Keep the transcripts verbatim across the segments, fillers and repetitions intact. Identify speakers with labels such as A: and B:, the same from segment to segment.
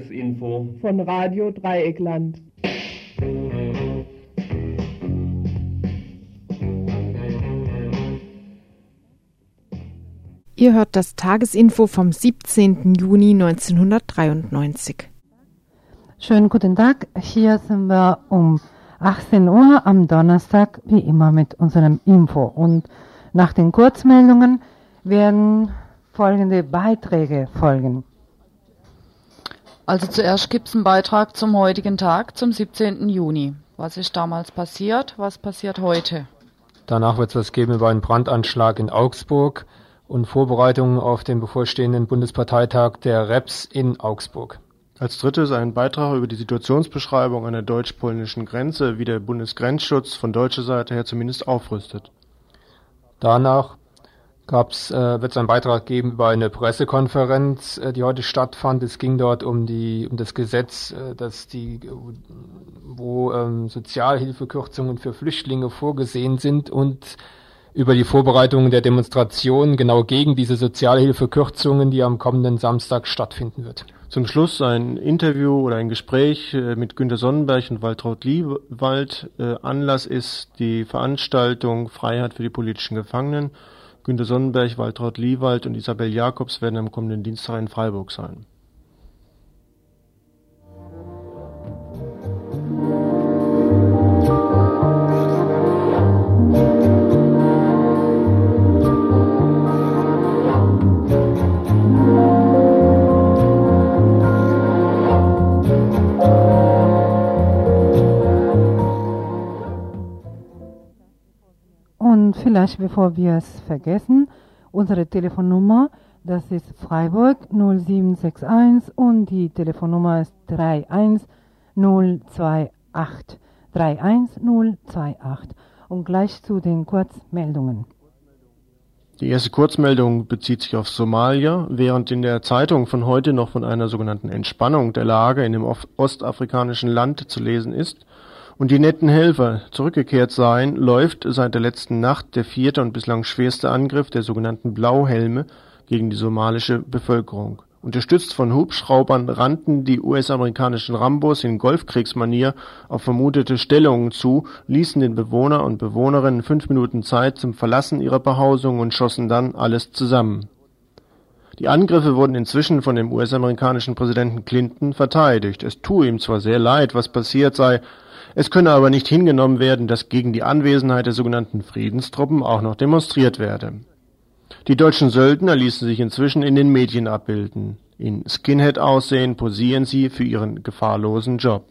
A: Tagesinfo
B: von Radio Dreieckland.
C: Ihr hört das Tagesinfo vom siebzehnten Juni neunzehnhundertdreiundneunzig.
D: Schönen guten Tag, hier sind wir um achtzehn Uhr am Donnerstag, wie immer mit unserem Info. Und nach den Kurzmeldungen werden folgende Beiträge folgen.
E: Also zuerst gibt es einen Beitrag zum heutigen Tag, zum siebzehnten Juni. Was ist damals passiert? Was passiert heute?
F: Danach wird es was geben über einen Brandanschlag in Augsburg und Vorbereitungen auf den bevorstehenden Bundesparteitag der R E P S in Augsburg.
G: Als drittes ein Beitrag über die Situationsbeschreibung an der deutsch-polnischen Grenze, wie der Bundesgrenzschutz von deutscher Seite her zumindest aufrüstet.
F: Danach gab's, äh, wird es einen Beitrag geben über eine Pressekonferenz, äh, die heute stattfand. Es ging dort um die um das Gesetz, äh, dass die, wo ähm, Sozialhilfekürzungen für Flüchtlinge vorgesehen sind, und über die Vorbereitungen der Demonstration genau gegen diese Sozialhilfekürzungen, die am kommenden Samstag stattfinden wird.
G: Zum Schluss ein Interview oder ein Gespräch mit Günter Sonnenberg und Waltraud Liewald. Anlass ist die Veranstaltung Freiheit für die politischen Gefangenen. Günter Sonnenberg, Waltraud Liewald und Isabel Jakobs werden am kommenden Dienstag in Freiburg sein.
D: Und vielleicht, bevor wir es vergessen, unsere Telefonnummer, das ist Freiburg null sieben sechs eins und die Telefonnummer ist drei eins null zwei acht. drei eins null zwei acht. Und gleich zu den Kurzmeldungen.
G: Die erste Kurzmeldung bezieht sich auf Somalia. Während in der Zeitung von heute noch von einer sogenannten Entspannung der Lage in dem ostafrikanischen Land zu lesen ist und die netten Helfer zurückgekehrt seien, läuft seit der letzten Nacht der vierte und bislang schwerste Angriff der sogenannten Blauhelme gegen die somalische Bevölkerung. Unterstützt von Hubschraubern rannten die U S-amerikanischen Rambos in Golfkriegsmanier auf vermutete Stellungen zu, ließen den Bewohner und Bewohnerinnen fünf Minuten Zeit zum Verlassen ihrer Behausung und schossen dann alles zusammen. Die Angriffe wurden inzwischen von dem U S-amerikanischen Präsidenten Clinton verteidigt. Es tue ihm zwar sehr leid, was passiert sei, es könne aber nicht hingenommen werden, dass gegen die Anwesenheit der sogenannten Friedenstruppen auch noch demonstriert werde. Die deutschen Söldner ließen sich inzwischen in den Medien abbilden. In Skinhead-Aussehen posieren sie für ihren gefahrlosen Job.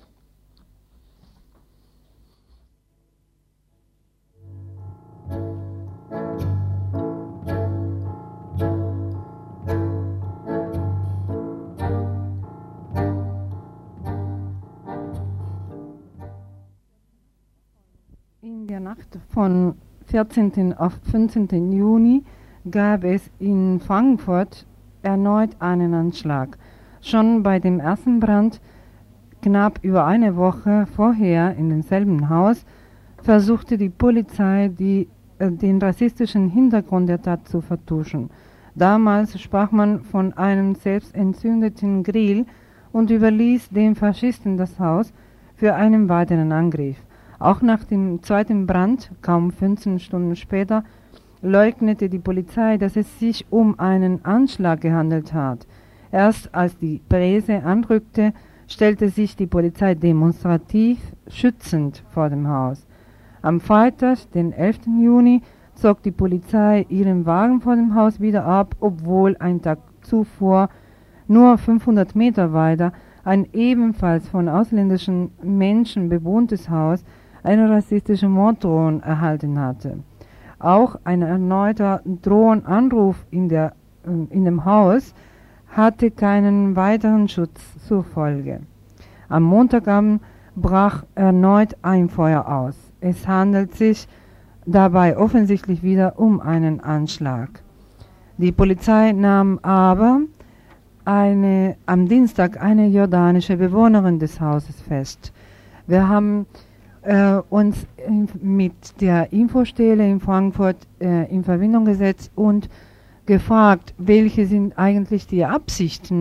D: In der Nacht von vierzehnten auf fünfzehnten Juni gab es in Frankfurt erneut einen Anschlag. Schon bei dem ersten Brand, knapp über eine Woche vorher in demselben Haus, versuchte die Polizei, die, äh, den rassistischen Hintergrund der Tat zu vertuschen. Damals sprach man von einem selbstentzündeten Grill und überließ dem Faschisten das Haus für einen weiteren Angriff. Auch nach dem zweiten Brand, kaum fünfzehn Stunden später, leugnete die Polizei, dass es sich um einen Anschlag gehandelt hat. Erst als die Presse anrückte, stellte sich die Polizei demonstrativ schützend vor dem Haus. Am Freitag, den elften Juni, zog die Polizei ihren Wagen vor dem Haus wieder ab, obwohl ein Tag zuvor, nur fünfhundert Meter weiter, ein ebenfalls von ausländischen Menschen bewohntes Haus eine rassistische Morddrohung erhalten hatte. Auch ein erneuter Drohenanruf in, der, in dem Haus hatte keinen weiteren Schutz zur Folge. Am Montagabend brach erneut ein Feuer aus. Es handelt sich dabei offensichtlich wieder um einen Anschlag. Die Polizei nahm aber eine, am Dienstag eine jordanische Bewohnerin des Hauses fest. Wir haben äh, uns mit der Infostelle in Frankfurt äh, in Verbindung gesetzt und gefragt, welche sind eigentlich die Absichten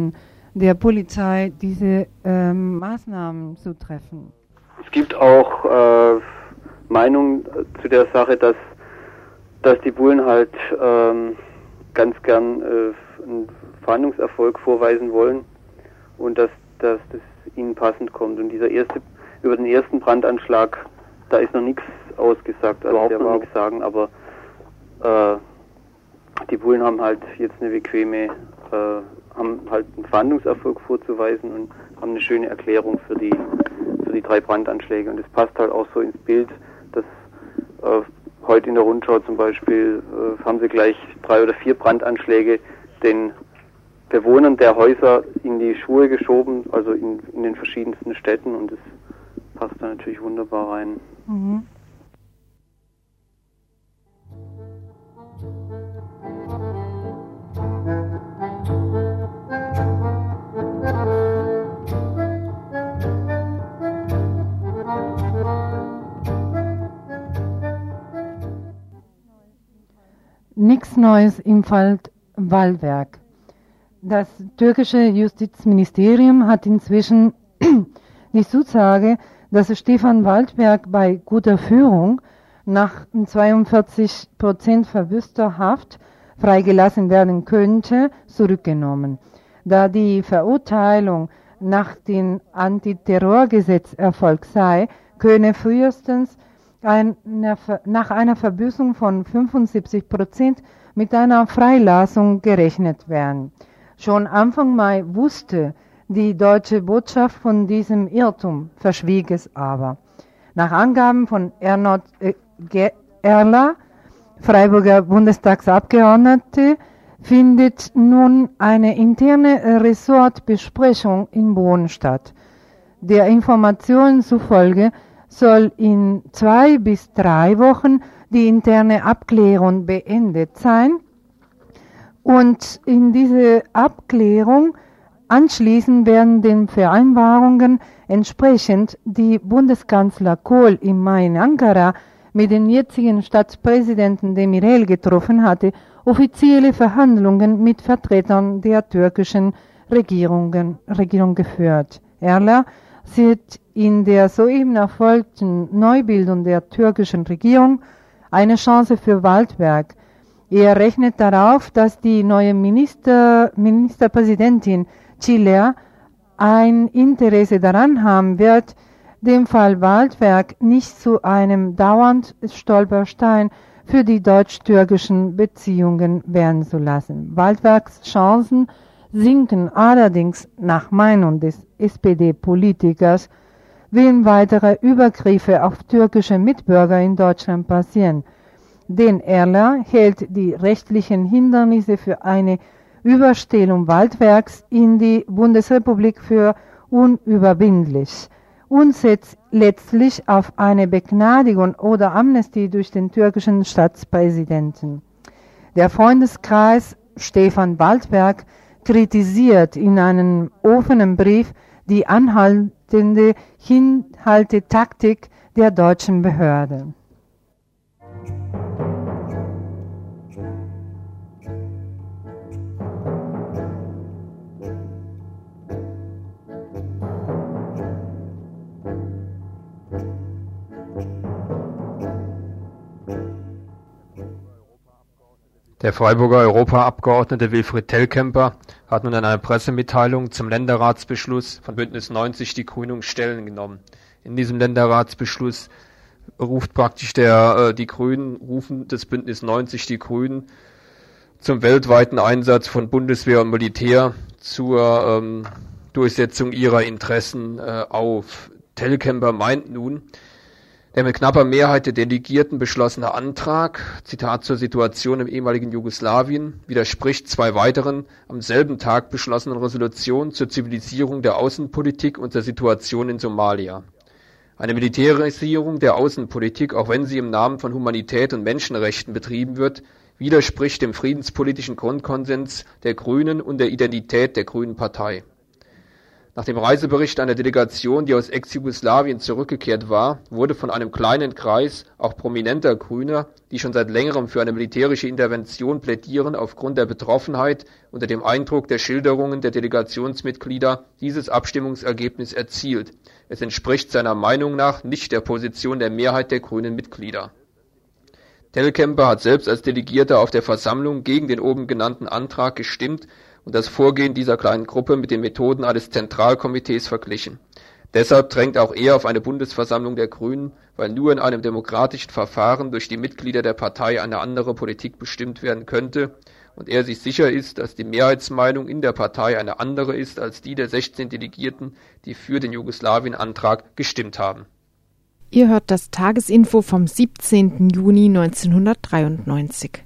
D: der Polizei, diese ähm, Maßnahmen zu treffen?
A: Es gibt auch äh, Meinungen zu der Sache, dass, dass die Bullen halt ähm, ganz gern äh, einen Fahndungserfolg vorweisen wollen und dass, dass das ihnen passend kommt. Und dieser erste, über den ersten Brandanschlag, da ist noch nichts ausgesagt, also der will nichts sagen, aber äh, die Bullen haben halt jetzt eine bequeme, äh, haben halt einen Fahndungserfolg vorzuweisen und haben eine schöne Erklärung für die für die drei Brandanschläge. Und das passt halt auch so ins Bild, dass äh, heute in der Rundschau zum Beispiel äh, haben sie gleich drei oder vier Brandanschläge den Bewohnern der Häuser in die Schuhe geschoben, also in, in den verschiedensten Städten, und das passt da natürlich wunderbar rein.
D: Mhm. Nichts Neues im Fall Waldberg. Das türkische Justizministerium hat inzwischen die Zusage, dass Stefan Waldberg bei guter Führung nach zweiundvierzig Prozent verwüster Haft freigelassen werden könnte, zurückgenommen. Da die Verurteilung nach dem Antiterrorgesetz erfolgt sei, könne frühestens ein, nach einer Verbüßung von fünfundsiebzig Prozent mit einer Freilassung gerechnet werden. Schon Anfang Mai wusste die deutsche Botschaft von diesem Irrtum, verschwieg es aber. Nach Angaben von Ernot äh, Erler, Freiburger Bundestagsabgeordnete, findet nun eine interne Ressortbesprechung in Bonn statt. Der Information zufolge soll in zwei bis drei Wochen die interne Abklärung beendet sein und in diese Abklärung anschließend werden den Vereinbarungen entsprechend die Bundeskanzler Kohl im Mai in Ankara mit dem jetzigen Staatspräsidenten Demirel getroffen hatte, offizielle Verhandlungen mit Vertretern der türkischen Regierungen, Regierung geführt. Erler sieht in der soeben erfolgten Neubildung der türkischen Regierung eine Chance für Waldberg. Er rechnet darauf, dass die neue Minister, Ministerpräsidentin Çiller ein Interesse daran haben wird, den Fall Waldberg nicht zu einem dauernden Stolperstein für die deutsch-türkischen Beziehungen werden zu lassen. Waldbergs Chancen sinken allerdings nach Meinung des S P D-Politikers, wenn weitere Übergriffe auf türkische Mitbürger in Deutschland passieren. Denn Erler hält die rechtlichen Hindernisse für eine Überstellung Waldbergs in die Bundesrepublik für unüberwindlich und setzt letztlich auf eine Begnadigung oder Amnestie durch den türkischen Staatspräsidenten. Der Freundeskreis Stefan Waldberg kritisiert in einem offenen Brief die anhaltende Hinhaltetaktik der deutschen Behörde.
F: Der Freiburger Europaabgeordnete Wilfried Telkämper hat nun in einer Pressemitteilung zum Länderratsbeschluss von Bündnis neunzig Die Grünen Stellung genommen. In diesem Länderratsbeschluss ruft praktisch der, äh, die Grünen, rufen das Bündnis neunzig Die Grünen zum weltweiten Einsatz von Bundeswehr und Militär zur ähm, Durchsetzung ihrer Interessen äh, auf. Telkämper meint nun, der mit knapper Mehrheit der Delegierten beschlossene Antrag, Zitat, zur Situation im ehemaligen Jugoslawien, widerspricht zwei weiteren am selben Tag beschlossenen Resolutionen zur Zivilisierung der Außenpolitik und der Situation in Somalia. Eine Militarisierung der Außenpolitik, auch wenn sie im Namen von Humanität und Menschenrechten betrieben wird, widerspricht dem friedenspolitischen Grundkonsens der Grünen und der Identität der Grünen Partei. Nach dem Reisebericht einer Delegation, die aus Ex-Jugoslawien zurückgekehrt war, wurde von einem kleinen Kreis auch prominenter Grüner, die schon seit längerem für eine militärische Intervention plädieren, aufgrund der Betroffenheit unter dem Eindruck der Schilderungen der Delegationsmitglieder dieses Abstimmungsergebnis erzielt. Es entspricht seiner Meinung nach nicht der Position der Mehrheit der grünen Mitglieder. Telkämper hat selbst als Delegierter auf der Versammlung gegen den oben genannten Antrag gestimmt und das Vorgehen dieser kleinen Gruppe mit den Methoden eines Zentralkomitees verglichen. Deshalb drängt auch er auf eine Bundesversammlung der Grünen, weil nur in einem demokratischen Verfahren durch die Mitglieder der Partei eine andere Politik bestimmt werden könnte und er sich sicher ist, dass die Mehrheitsmeinung in der Partei eine andere ist als die der sechzehn Delegierten, die für den Jugoslawien-Antrag gestimmt haben.
C: Ihr hört das Tagesinfo vom siebzehnten Juni neunzehnhundertdreiundneunzig.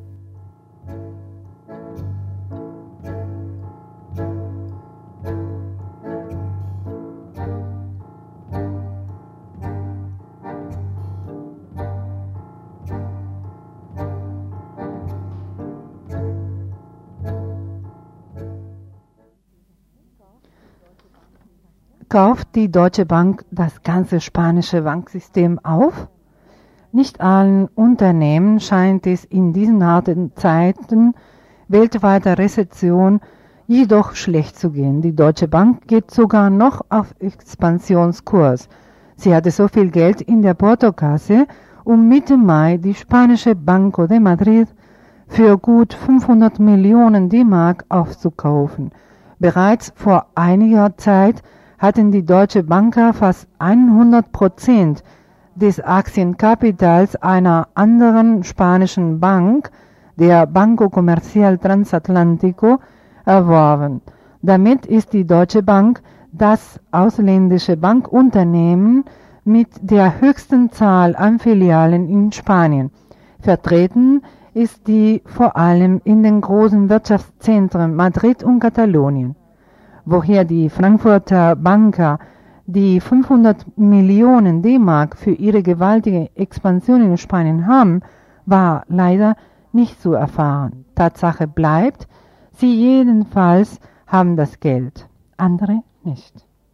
D: Kauft die Deutsche Bank das ganze spanische Banksystem auf? Nicht allen Unternehmen scheint es in diesen harten Zeiten weltweiter Rezession jedoch schlecht zu gehen. Die Deutsche Bank geht sogar noch auf Expansionskurs. Sie hatte so viel Geld in der Portokasse, um Mitte Mai die spanische Banco de Madrid für gut fünfhundert Millionen D-Mark aufzukaufen. Bereits vor einiger Zeit hatten die deutsche Banker fast hundert Prozent des Aktienkapitals einer anderen spanischen Bank, der Banco Comercial Transatlántico, erworben. Damit ist die Deutsche Bank das ausländische Bankunternehmen mit der höchsten Zahl an Filialen in Spanien. Vertreten ist die vor allem in den großen Wirtschaftszentren Madrid und Katalonien. Woher die Frankfurter Banker die fünfhundert Millionen D-Mark für ihre gewaltige Expansion in Spanien haben, war leider nicht zu erfahren. Tatsache bleibt, sie jedenfalls haben das Geld, andere nicht.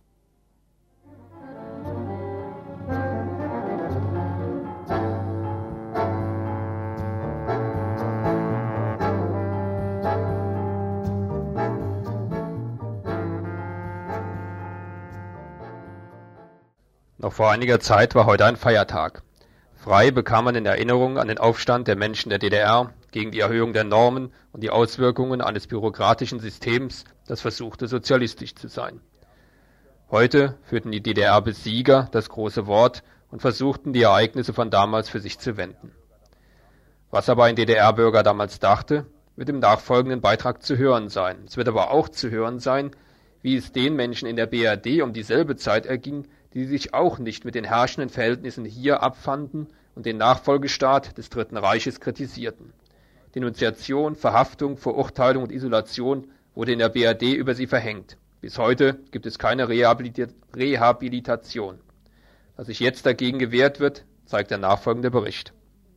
F: Noch vor einiger Zeit war heute ein Feiertag. Frei bekam man in Erinnerung an den Aufstand der Menschen der D D R gegen die Erhöhung der Normen und die Auswirkungen eines bürokratischen Systems, das versuchte, sozialistisch zu sein. Heute führten die D D R-Besieger das große Wort und versuchten, die Ereignisse von damals für sich zu wenden. Was aber ein D D R-Bürger damals dachte, wird im nachfolgenden Beitrag zu hören sein. Es wird aber auch zu hören sein, wie es den Menschen in der B R D um dieselbe Zeit erging, die sich auch nicht mit den herrschenden Verhältnissen hier abfanden und den Nachfolgestaat des Dritten Reiches kritisierten. Denunziation, Verhaftung, Verurteilung und Isolation wurde in der B R D über sie verhängt. Bis heute gibt es keine Rehabilita- Rehabilitation. Was sich jetzt dagegen gewehrt wird, zeigt der nachfolgende Bericht.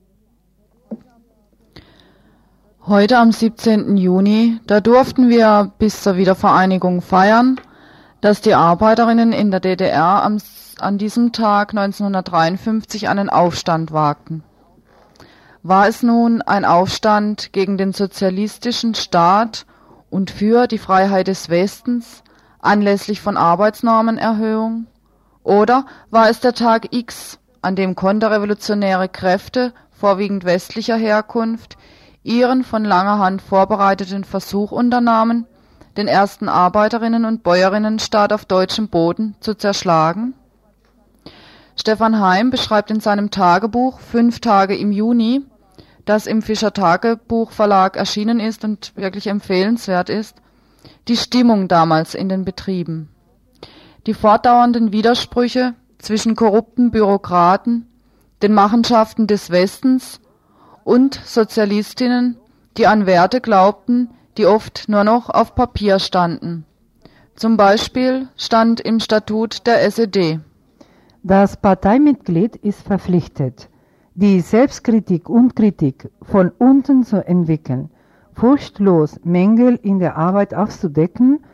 E: Heute am siebzehnten Juni, da durften wir bis zur Wiedervereinigung feiern, dass die Arbeiterinnen in der D D R am, an diesem Tag neunzehnhundertdreiundfünfzig einen Aufstand wagten. War es nun ein Aufstand gegen den sozialistischen Staat und für die Freiheit des Westens anlässlich von Arbeitsnormenerhöhung? Oder war es der Tag X, an dem konterrevolutionäre Kräfte, vorwiegend westlicher Herkunft, ihren von langer Hand vorbereiteten Versuch unternahmen, den ersten Arbeiterinnen- und Bäuerinnenstaat auf deutschem Boden zu zerschlagen? Stefan Heim beschreibt in seinem Tagebuch Fünf Tage im Juni, das im Fischer Tagebuch Verlag erschienen ist und wirklich empfehlenswert ist, die Stimmung damals in den Betrieben. Die fortdauernden Widersprüche zwischen korrupten Bürokraten, den Machenschaften des Westens und Sozialistinnen, die an Werte glaubten, die oft nur noch auf Papier standen. Zum Beispiel stand im Statut der S E D:
D: Das Parteimitglied ist verpflichtet, die Selbstkritik und Kritik von unten zu entwickeln, furchtlos Mängel in der Arbeit aufzudecken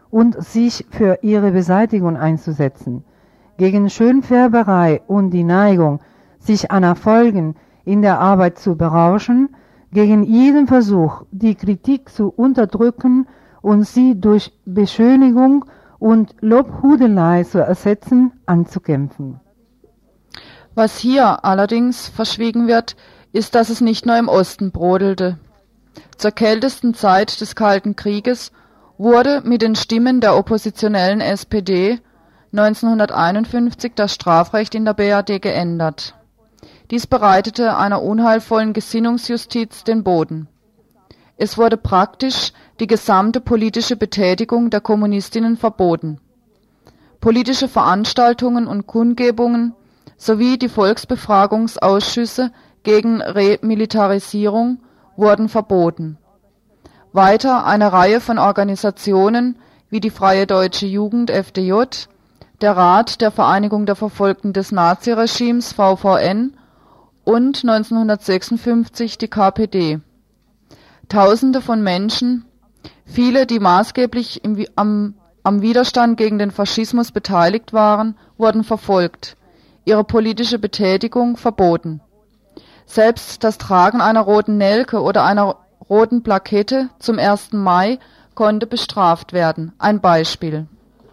D: und sich für ihre Beseitigung einzusetzen. Gegen Schönfärberei und die Neigung, sich an Erfolgen in der Arbeit zu berauschen, gegen jeden Versuch, die Kritik zu unterdrücken und sie durch Beschönigung und Lobhudelei zu ersetzen, anzukämpfen.
E: Was hier allerdings verschwiegen wird, ist, dass es nicht nur im Osten brodelte. Zur kältesten Zeit des Kalten Krieges wurde mit den Stimmen der oppositionellen S P D neunzehnhunderteinundfünfzig das Strafrecht in der B R D geändert. Dies bereitete einer unheilvollen Gesinnungsjustiz den Boden. Es wurde praktisch die gesamte politische Betätigung der Kommunistinnen verboten. Politische Veranstaltungen und Kundgebungen sowie die Volksbefragungsausschüsse gegen Remilitarisierung wurden verboten. Weiter eine Reihe von Organisationen wie die Freie Deutsche Jugend F D J, der Rat der Vereinigung der Verfolgten des Naziregimes V V N und neunzehnhundertsechsundfünfzig die K P D. Tausende von Menschen, viele, die maßgeblich im, am, am Widerstand gegen den Faschismus beteiligt waren, wurden verfolgt, ihre politische Betätigung verboten. Selbst das Tragen einer roten Nelke oder einer roten Plakette zum ersten Mai konnte bestraft werden. Ein Beispiel.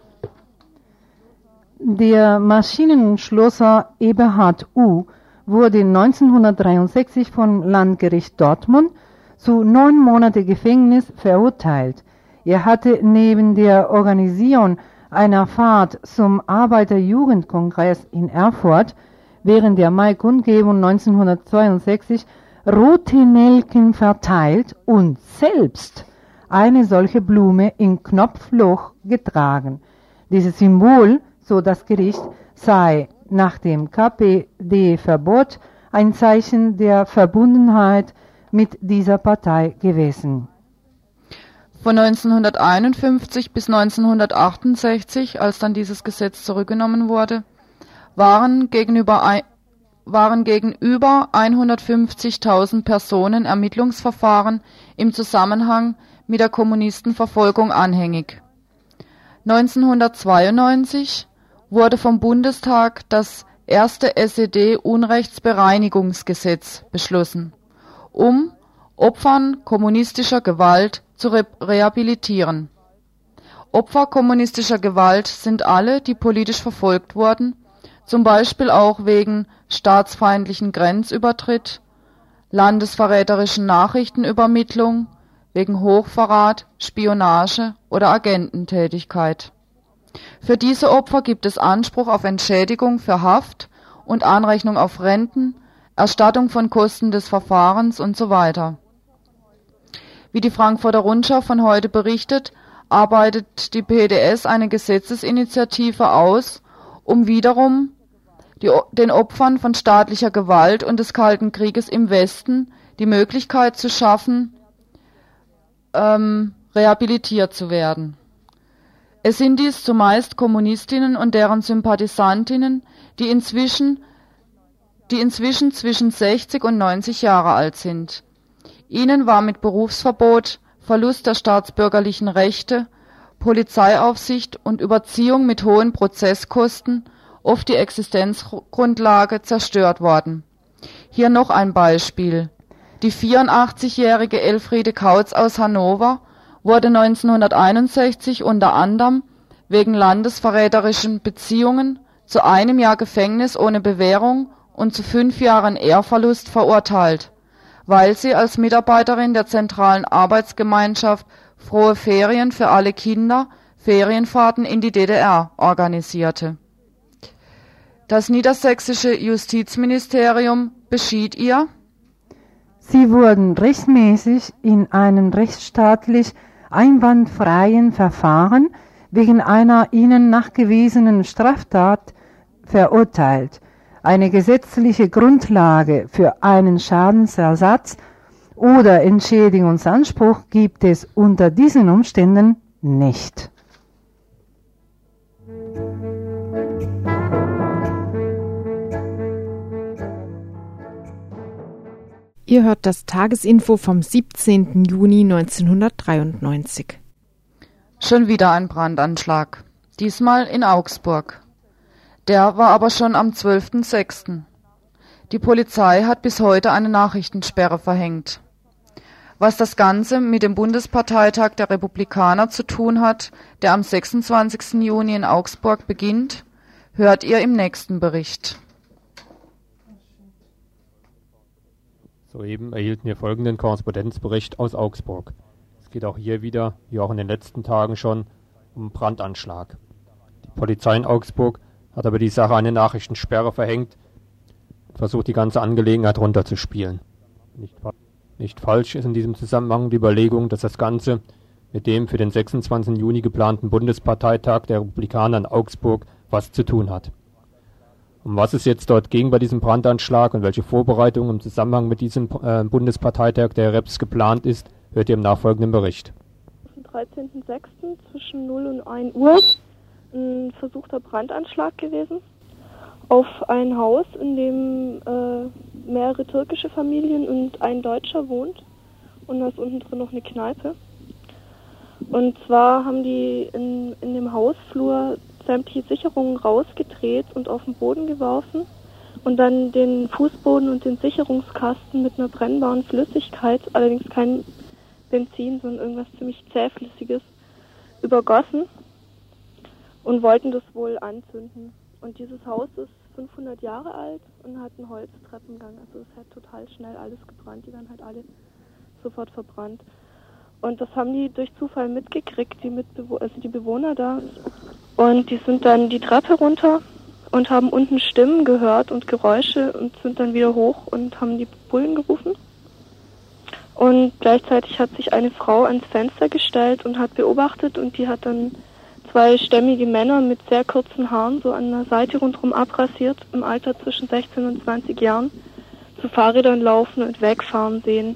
D: Der Maschinenschlosser Eberhard U. wurde neunzehnhundertdreiundsechzig vom Landgericht Dortmund zu neun Monate Gefängnis verurteilt. Er hatte neben der Organisation einer Fahrt zum Arbeiterjugendkongress in Erfurt während der Mai-Kundgebung neunzehnhundertzweiundsechzig rote Nelken verteilt und selbst eine solche Blume im Knopfloch getragen. Dieses Symbol, so das Gericht, sei nach dem K P D-Verbot ein Zeichen der Verbundenheit mit dieser Partei gewesen.
E: Von neunzehnhunderteinundfünfzig bis neunzehnhundertachtundsechzig, als dann dieses Gesetz zurückgenommen wurde, waren gegenüber, waren gegenüber hundertfünfzigtausend Personen Ermittlungsverfahren im Zusammenhang mit der Kommunistenverfolgung anhängig. neunzehnhundertzweiundneunzig wurde vom Bundestag das erste S E D-Unrechtsbereinigungsgesetz beschlossen, um Opfern kommunistischer Gewalt zu re- rehabilitieren. Opfer kommunistischer Gewalt sind alle, die politisch verfolgt wurden, zum Beispiel auch wegen staatsfeindlichen Grenzübertritt, landesverräterischen Nachrichtenübermittlung, wegen Hochverrat, Spionage oder Agententätigkeit. Für diese Opfer gibt es Anspruch auf Entschädigung für Haft und Anrechnung auf Renten, Erstattung von Kosten des Verfahrens und so weiter. Wie die Frankfurter Rundschau von heute berichtet, arbeitet die P D S eine Gesetzesinitiative aus, um wiederum die, den Opfern von staatlicher Gewalt und des Kalten Krieges im Westen die Möglichkeit zu schaffen, ähm, rehabilitiert zu werden. Es sind dies zumeist Kommunistinnen und deren Sympathisantinnen, die inzwischen, die inzwischen zwischen sechzig und neunzig Jahre alt sind. Ihnen war mit Berufsverbot, Verlust der staatsbürgerlichen Rechte, Polizeiaufsicht und Überziehung mit hohen Prozesskosten oft die Existenzgrundlage zerstört worden. Hier noch ein Beispiel. Die vierundachtzigjährige Elfriede Kautz aus Hannover wurde neunzehnhunderteinundsechzig unter anderem wegen landesverräterischen Beziehungen zu einem Jahr Gefängnis ohne Bewährung und zu fünf Jahren Ehrverlust verurteilt, weil sie als Mitarbeiterin der zentralen Arbeitsgemeinschaft Frohe Ferien für alle Kinder Ferienfahrten in die D D R organisierte. Das niedersächsische Justizministerium beschied ihr:
D: Sie wurden rechtmäßig in einem rechtsstaatlich einwandfreien Verfahren wegen einer ihnen nachgewiesenen Straftat verurteilt. Eine gesetzliche Grundlage für einen Schadensersatz oder Entschädigungsanspruch gibt es unter diesen Umständen nicht.
C: Ihr hört das Tagesinfo vom siebzehnten Juni neunzehnhundertdreiundneunzig.
E: Schon wieder ein Brandanschlag. Diesmal in Augsburg. Der war aber schon am zwölften sechsten Die Polizei hat bis heute eine Nachrichtensperre verhängt. Was das Ganze mit dem Bundesparteitag der Republikaner zu tun hat, der am sechsundzwanzigsten Juni in Augsburg beginnt, hört ihr im nächsten Bericht.
F: Soeben erhielten wir folgenden Korrespondenzbericht aus Augsburg. Es geht auch hier wieder, wie auch in den letzten Tagen schon, um Brandanschlag. Die Polizei in Augsburg hat aber die Sache eine Nachrichtensperre verhängt und versucht, die ganze Angelegenheit runterzuspielen. Nicht, nicht falsch ist in diesem Zusammenhang die Überlegung, dass das Ganze mit dem für den sechsundzwanzigsten Juni geplanten Bundesparteitag der Republikaner in Augsburg was zu tun hat. Um was es jetzt dort ging bei diesem Brandanschlag und welche Vorbereitungen im Zusammenhang mit diesem äh, Bundesparteitag der Reps geplant ist, hört ihr im nachfolgenden Bericht.
H: Am dreizehnten sechsten zwischen null und ein Uhr ein versuchter Brandanschlag gewesen auf ein Haus, in dem äh, mehrere türkische Familien und ein Deutscher wohnt. Und da ist unten drin noch eine Kneipe. Und zwar haben die in, in dem Hausflur sämtliche Sicherungen rausgedreht und auf den Boden geworfen und dann den Fußboden und den Sicherungskasten mit einer brennbaren Flüssigkeit, allerdings kein Benzin, sondern irgendwas ziemlich zähflüssiges, übergossen und wollten das wohl anzünden. Und dieses Haus ist fünfhundert Jahre alt und hat einen Holztreppengang, also es hat total schnell alles gebrannt, die werden halt alle sofort verbrannt. Und das haben die durch Zufall mitgekriegt, die Mitbewo- also die Bewohner da. Und die sind dann die Treppe runter und haben unten Stimmen gehört und Geräusche und sind dann wieder hoch und haben die Bullen gerufen. Und gleichzeitig hat sich eine Frau ans Fenster gestellt und hat beobachtet und die hat dann zwei stämmige Männer mit sehr kurzen Haaren so an der Seite rundherum abrasiert, im Alter zwischen sechzehn und zwanzig Jahren, zu Fahrrädern laufen und wegfahren sehen.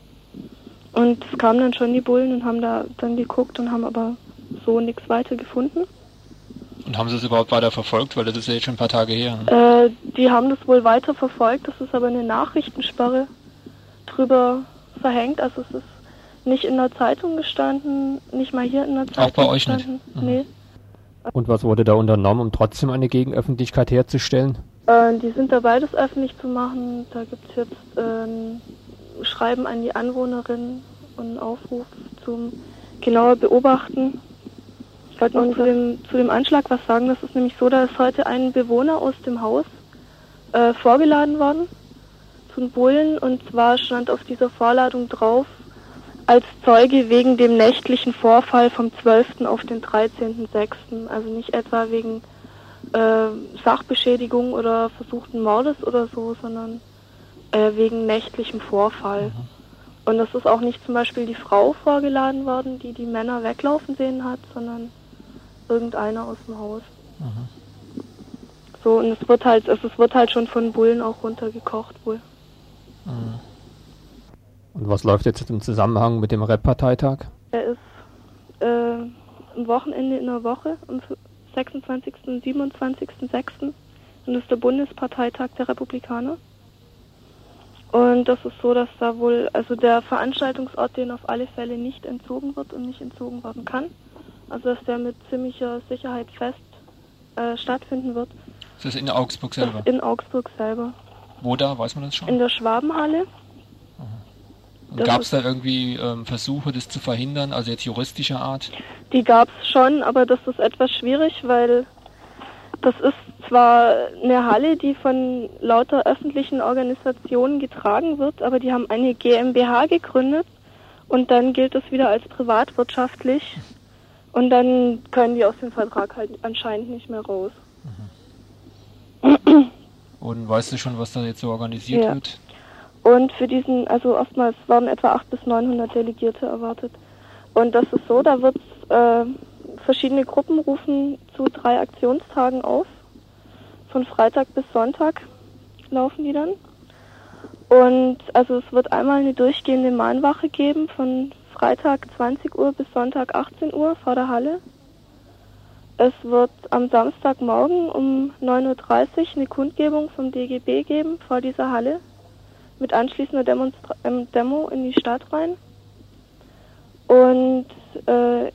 H: Und es kamen dann schon die Bullen und haben da dann geguckt und haben aber so nichts weiter gefunden.
F: Und haben Sie es überhaupt weiter verfolgt? Weil das ist ja jetzt schon ein paar Tage her.
H: Ne? Äh, die haben das wohl weiter verfolgt. Das ist aber eine Nachrichtensperre drüber verhängt. Also es ist nicht in der Zeitung gestanden, nicht mal hier in der Zeitung.
F: Auch bei euch
H: gestanden.
F: nicht? Mhm.
H: Nee.
F: Und was wurde da unternommen, um trotzdem eine Gegenöffentlichkeit herzustellen?
H: Äh, die sind dabei, das öffentlich zu machen. Da gibt es jetzt ein äh, Schreiben an die Anwohnerin und einen Aufruf zum genauer Beobachten. Ich wollte noch zu dem, zu dem Anschlag was sagen. Das ist nämlich so, da ist heute ein Bewohner aus dem Haus äh, vorgeladen worden zu den Bullen. Und zwar stand auf dieser Vorladung drauf, als Zeuge wegen dem nächtlichen Vorfall vom zwölften auf den dreizehnten sechsten Also nicht etwa wegen äh, Sachbeschädigung oder versuchten Mordes oder so, sondern äh, wegen nächtlichem Vorfall. Mhm. Und das ist auch nicht zum Beispiel die Frau vorgeladen worden, die die Männer weglaufen sehen hat, sondern irgendeiner aus dem Haus. Mhm. So, und es wird halt, also es wird halt schon von Bullen auch runtergekocht wohl.
F: Mhm. Und was läuft jetzt im Zusammenhang mit dem Rep-Parteitag?
H: Er ist äh, am Wochenende in der Woche, am sechsundzwanzigsten und siebenundzwanzigsten sechsten Und das ist der Bundesparteitag der Republikaner. Und das ist so, dass da wohl, also der Veranstaltungsort, den auf alle Fälle nicht entzogen wird und nicht entzogen werden kann. Also dass der mit ziemlicher Sicherheit fest äh, stattfinden wird.
F: Das ist in Augsburg selber?
H: In Augsburg selber.
F: Wo da, weiß man das schon?
H: In der Schwabenhalle.
F: Gab es da irgendwie ähm, Versuche, das zu verhindern, also jetzt juristischer Art?
H: Die gab es schon, aber das ist etwas schwierig, weil das ist zwar eine Halle, die von lauter öffentlichen Organisationen getragen wird, aber die haben eine GmbH gegründet und dann gilt das wieder als privatwirtschaftlich und dann können die aus dem Vertrag halt anscheinend nicht mehr raus.
F: Mhm. Und weißt du schon, was da jetzt so organisiert
H: ja.
F: wird?
H: Und für diesen, also oftmals waren etwa achthundert bis neunhundert Delegierte erwartet. Und das ist so, da wird äh, verschiedene Gruppen rufen zu drei Aktionstagen auf. Von Freitag bis Sonntag laufen die dann. Und also es wird einmal eine durchgehende Mahnwache geben von Freitag zwanzig Uhr bis Sonntag achtzehn Uhr vor der Halle. Es wird am Samstagmorgen um neun Uhr dreißig eine Kundgebung vom D G B geben vor dieser Halle. Mit anschließender Demonstra- ähm, Demo in die Stadt rein. Und äh,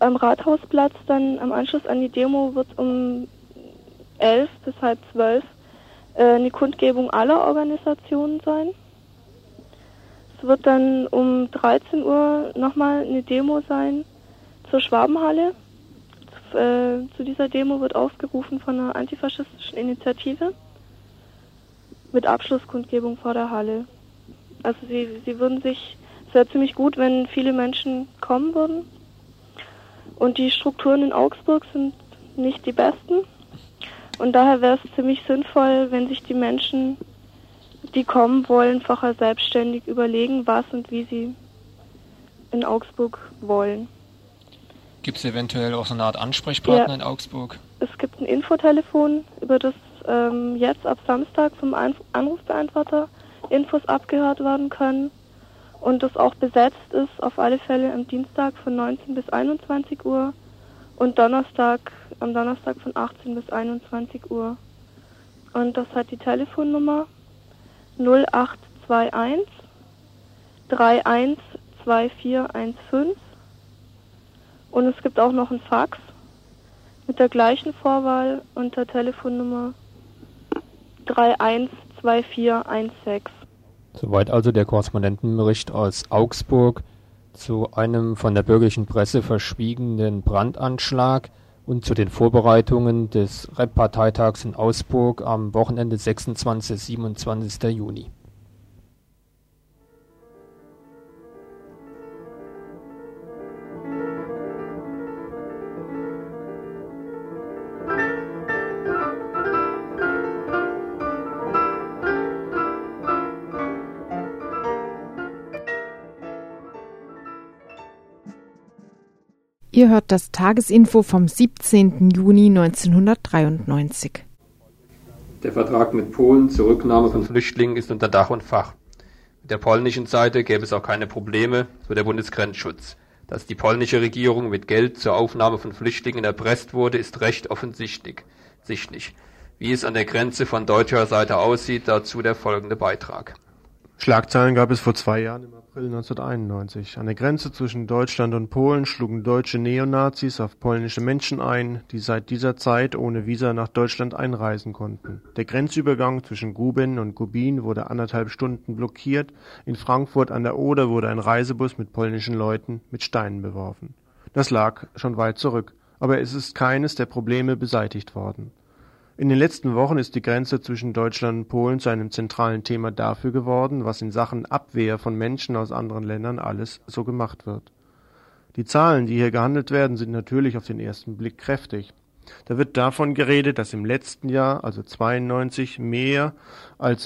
H: am Rathausplatz dann am Anschluss an die Demo wird um elf bis halb zwölf äh, eine Kundgebung aller Organisationen sein. Es wird dann um dreizehn Uhr nochmal eine Demo sein zur Schwabenhalle. Zu, äh, zu dieser Demo wird aufgerufen von einer antifaschistischen Initiative mit Abschlusskundgebung vor der Halle. Also sie, sie würden sich, es wäre ziemlich gut, wenn viele Menschen kommen würden. Und die Strukturen in Augsburg sind nicht die besten. Und daher wäre es ziemlich sinnvoll, wenn sich die Menschen, die kommen wollen, vorher selbstständig überlegen, was und wie sie in Augsburg wollen.
F: Gibt es eventuell auch so eine Art Ansprechpartner ja. in Augsburg?
H: Es gibt ein Infotelefon, über das ähm, jetzt ab Samstag vom Anf- Anrufbeantworter Infos abgehört werden können. Und das auch besetzt ist, auf alle Fälle am Dienstag von neunzehn bis einundzwanzig Uhr und Donnerstag, am Donnerstag von achtzehn bis einundzwanzig Uhr. Und das hat die Telefonnummer null acht zwei eins drei eins zwei vier eins fünf und es gibt auch noch ein Fax mit der gleichen Vorwahl unter Telefonnummer drei eins zwei vier eins sechs.
F: Soweit also der Korrespondentenbericht aus Augsburg zu einem von der bürgerlichen Presse verschwiegenen Brandanschlag und zu den Vorbereitungen des R E P-Parteitags in Augsburg am Wochenende sechsundzwanzigsten bis siebenundzwanzigsten Juni.
C: Ihr hört das Tagesinfo vom siebzehnten Juni neunzehnhundertdreiundneunzig.
F: Der Vertrag mit Polen zur Rücknahme von Flüchtlingen ist unter Dach und Fach. Mit der polnischen Seite gäbe es auch keine Probleme, so der Bundesgrenzschutz. Dass die polnische Regierung mit Geld zur Aufnahme von Flüchtlingen erpresst wurde, ist recht offensichtlich. Sichtlich. Wie es an der Grenze von deutscher Seite aussieht, dazu der folgende Beitrag.
G: Schlagzeilen gab es vor zwei Jahren im April neunzehnhunderteinundneunzig. An der Grenze zwischen Deutschland und Polen schlugen deutsche Neonazis auf polnische Menschen ein, die seit dieser Zeit ohne Visa nach Deutschland einreisen konnten. Der Grenzübergang zwischen Guben und Gubin wurde anderthalb Stunden blockiert. In Frankfurt an der Oder wurde ein Reisebus mit polnischen Leuten mit Steinen beworfen. Das lag schon weit zurück, aber es ist keines der Probleme beseitigt worden. In den letzten Wochen ist die Grenze zwischen Deutschland und Polen zu einem zentralen Thema dafür geworden, was in Sachen Abwehr von Menschen aus anderen Ländern alles so gemacht wird. Die Zahlen, die hier gehandelt werden, sind natürlich auf den ersten Blick kräftig. Da wird davon geredet, dass im letzten Jahr, also zweiundneunzig, mehr als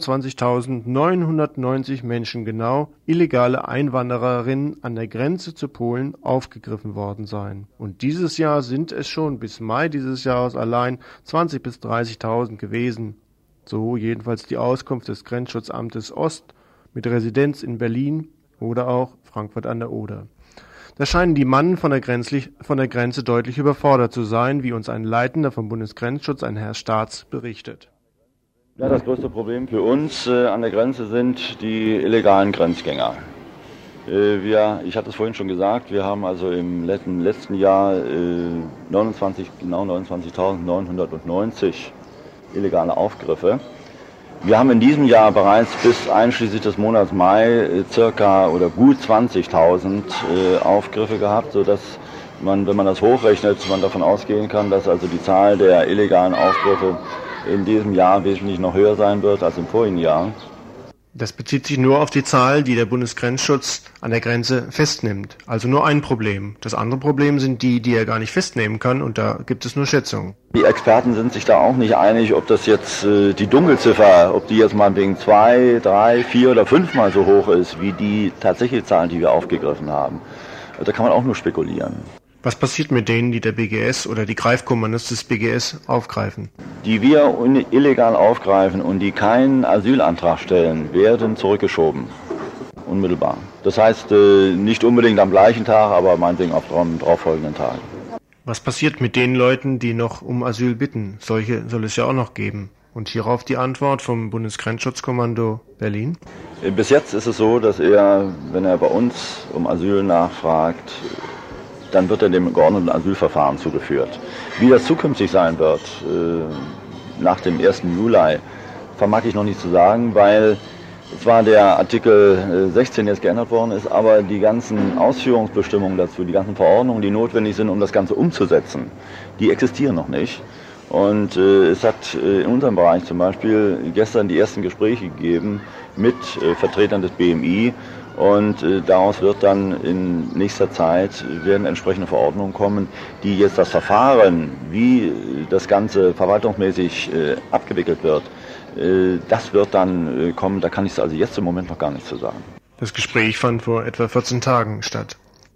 G: neunundzwanzigtausendneunhundertneunzig Menschen genau, illegale Einwandererinnen an der Grenze zu Polen aufgegriffen worden seien. Und dieses Jahr sind es schon bis Mai dieses Jahres allein zwanzigtausend bis dreißigtausend gewesen. So jedenfalls die Auskunft des Grenzschutzamtes Ost mit Residenz in Berlin oder auch Frankfurt an der Oder. Da scheinen die Mannen von der, Grenzlich, von der Grenze deutlich überfordert zu sein, wie uns ein Leitender vom Bundesgrenzschutz, ein Herr Staats, berichtet.
I: Ja, das größte Problem für uns äh, an der Grenze sind die illegalen Grenzgänger. Äh, wir, ich hatte es vorhin schon gesagt, wir haben also im letzten, letzten Jahr äh, neunundzwanzig, genau neunundzwanzigtausendneunhundertneunzig illegale Aufgriffe. Wir haben in diesem Jahr bereits bis einschließlich des Monats Mai äh, circa oder gut zwanzigtausend äh, Aufgriffe gehabt, sodass man, wenn man das hochrechnet, man davon ausgehen kann, dass also die Zahl der illegalen Aufgriffe in diesem Jahr wesentlich noch höher sein wird als im vorigen Jahr.
G: Das bezieht sich nur auf die Zahl, die der Bundesgrenzschutz an der Grenze festnimmt. Also nur ein Problem. Das andere Problem sind die, die er gar nicht festnehmen kann, und da gibt es nur Schätzungen.
I: Die Experten sind sich da auch nicht einig, ob das jetzt äh, die Dunkelziffer, ob die jetzt mal wegen zwei, drei, vier oder fünfmal so hoch ist, wie die tatsächliche Zahl, die wir aufgegriffen haben. Da kann man auch nur spekulieren.
G: Was passiert mit denen, die der B G S oder die Greifkommandos des B G S aufgreifen?
I: Die wir illegal aufgreifen und die keinen Asylantrag stellen, werden zurückgeschoben. Unmittelbar. Das heißt, nicht unbedingt am gleichen Tag, aber meinetwegen auf dem darauffolgenden Tag.
G: Was passiert mit den Leuten, die noch um Asyl bitten? Solche soll es ja auch noch geben. Und hierauf die Antwort vom Bundesgrenzschutzkommando Berlin?
I: Bis jetzt ist es so, dass er, wenn er bei uns um Asyl nachfragt, dann wird er dem geordneten Asylverfahren zugeführt. Wie das zukünftig sein wird, äh, nach dem ersten Juli, vermag ich noch nicht zu sagen, weil zwar der Artikel sechzehn jetzt geändert worden ist, aber die ganzen Ausführungsbestimmungen dazu, die ganzen Verordnungen, die notwendig sind, um das Ganze umzusetzen, die existieren noch nicht. Und äh, es hat äh, in unserem Bereich zum Beispiel gestern die ersten Gespräche gegeben mit äh, Vertretern des B M I und äh, daraus wird dann in nächster Zeit werden entsprechende Verordnungen kommen, die jetzt das Verfahren, wie das Ganze verwaltungsmäßig äh, abgewickelt wird, äh, das wird dann äh, kommen. Da kann ich also jetzt im Moment noch gar nichts zu sagen.
G: Das Gespräch fand vor etwa vierzehn Tagen statt.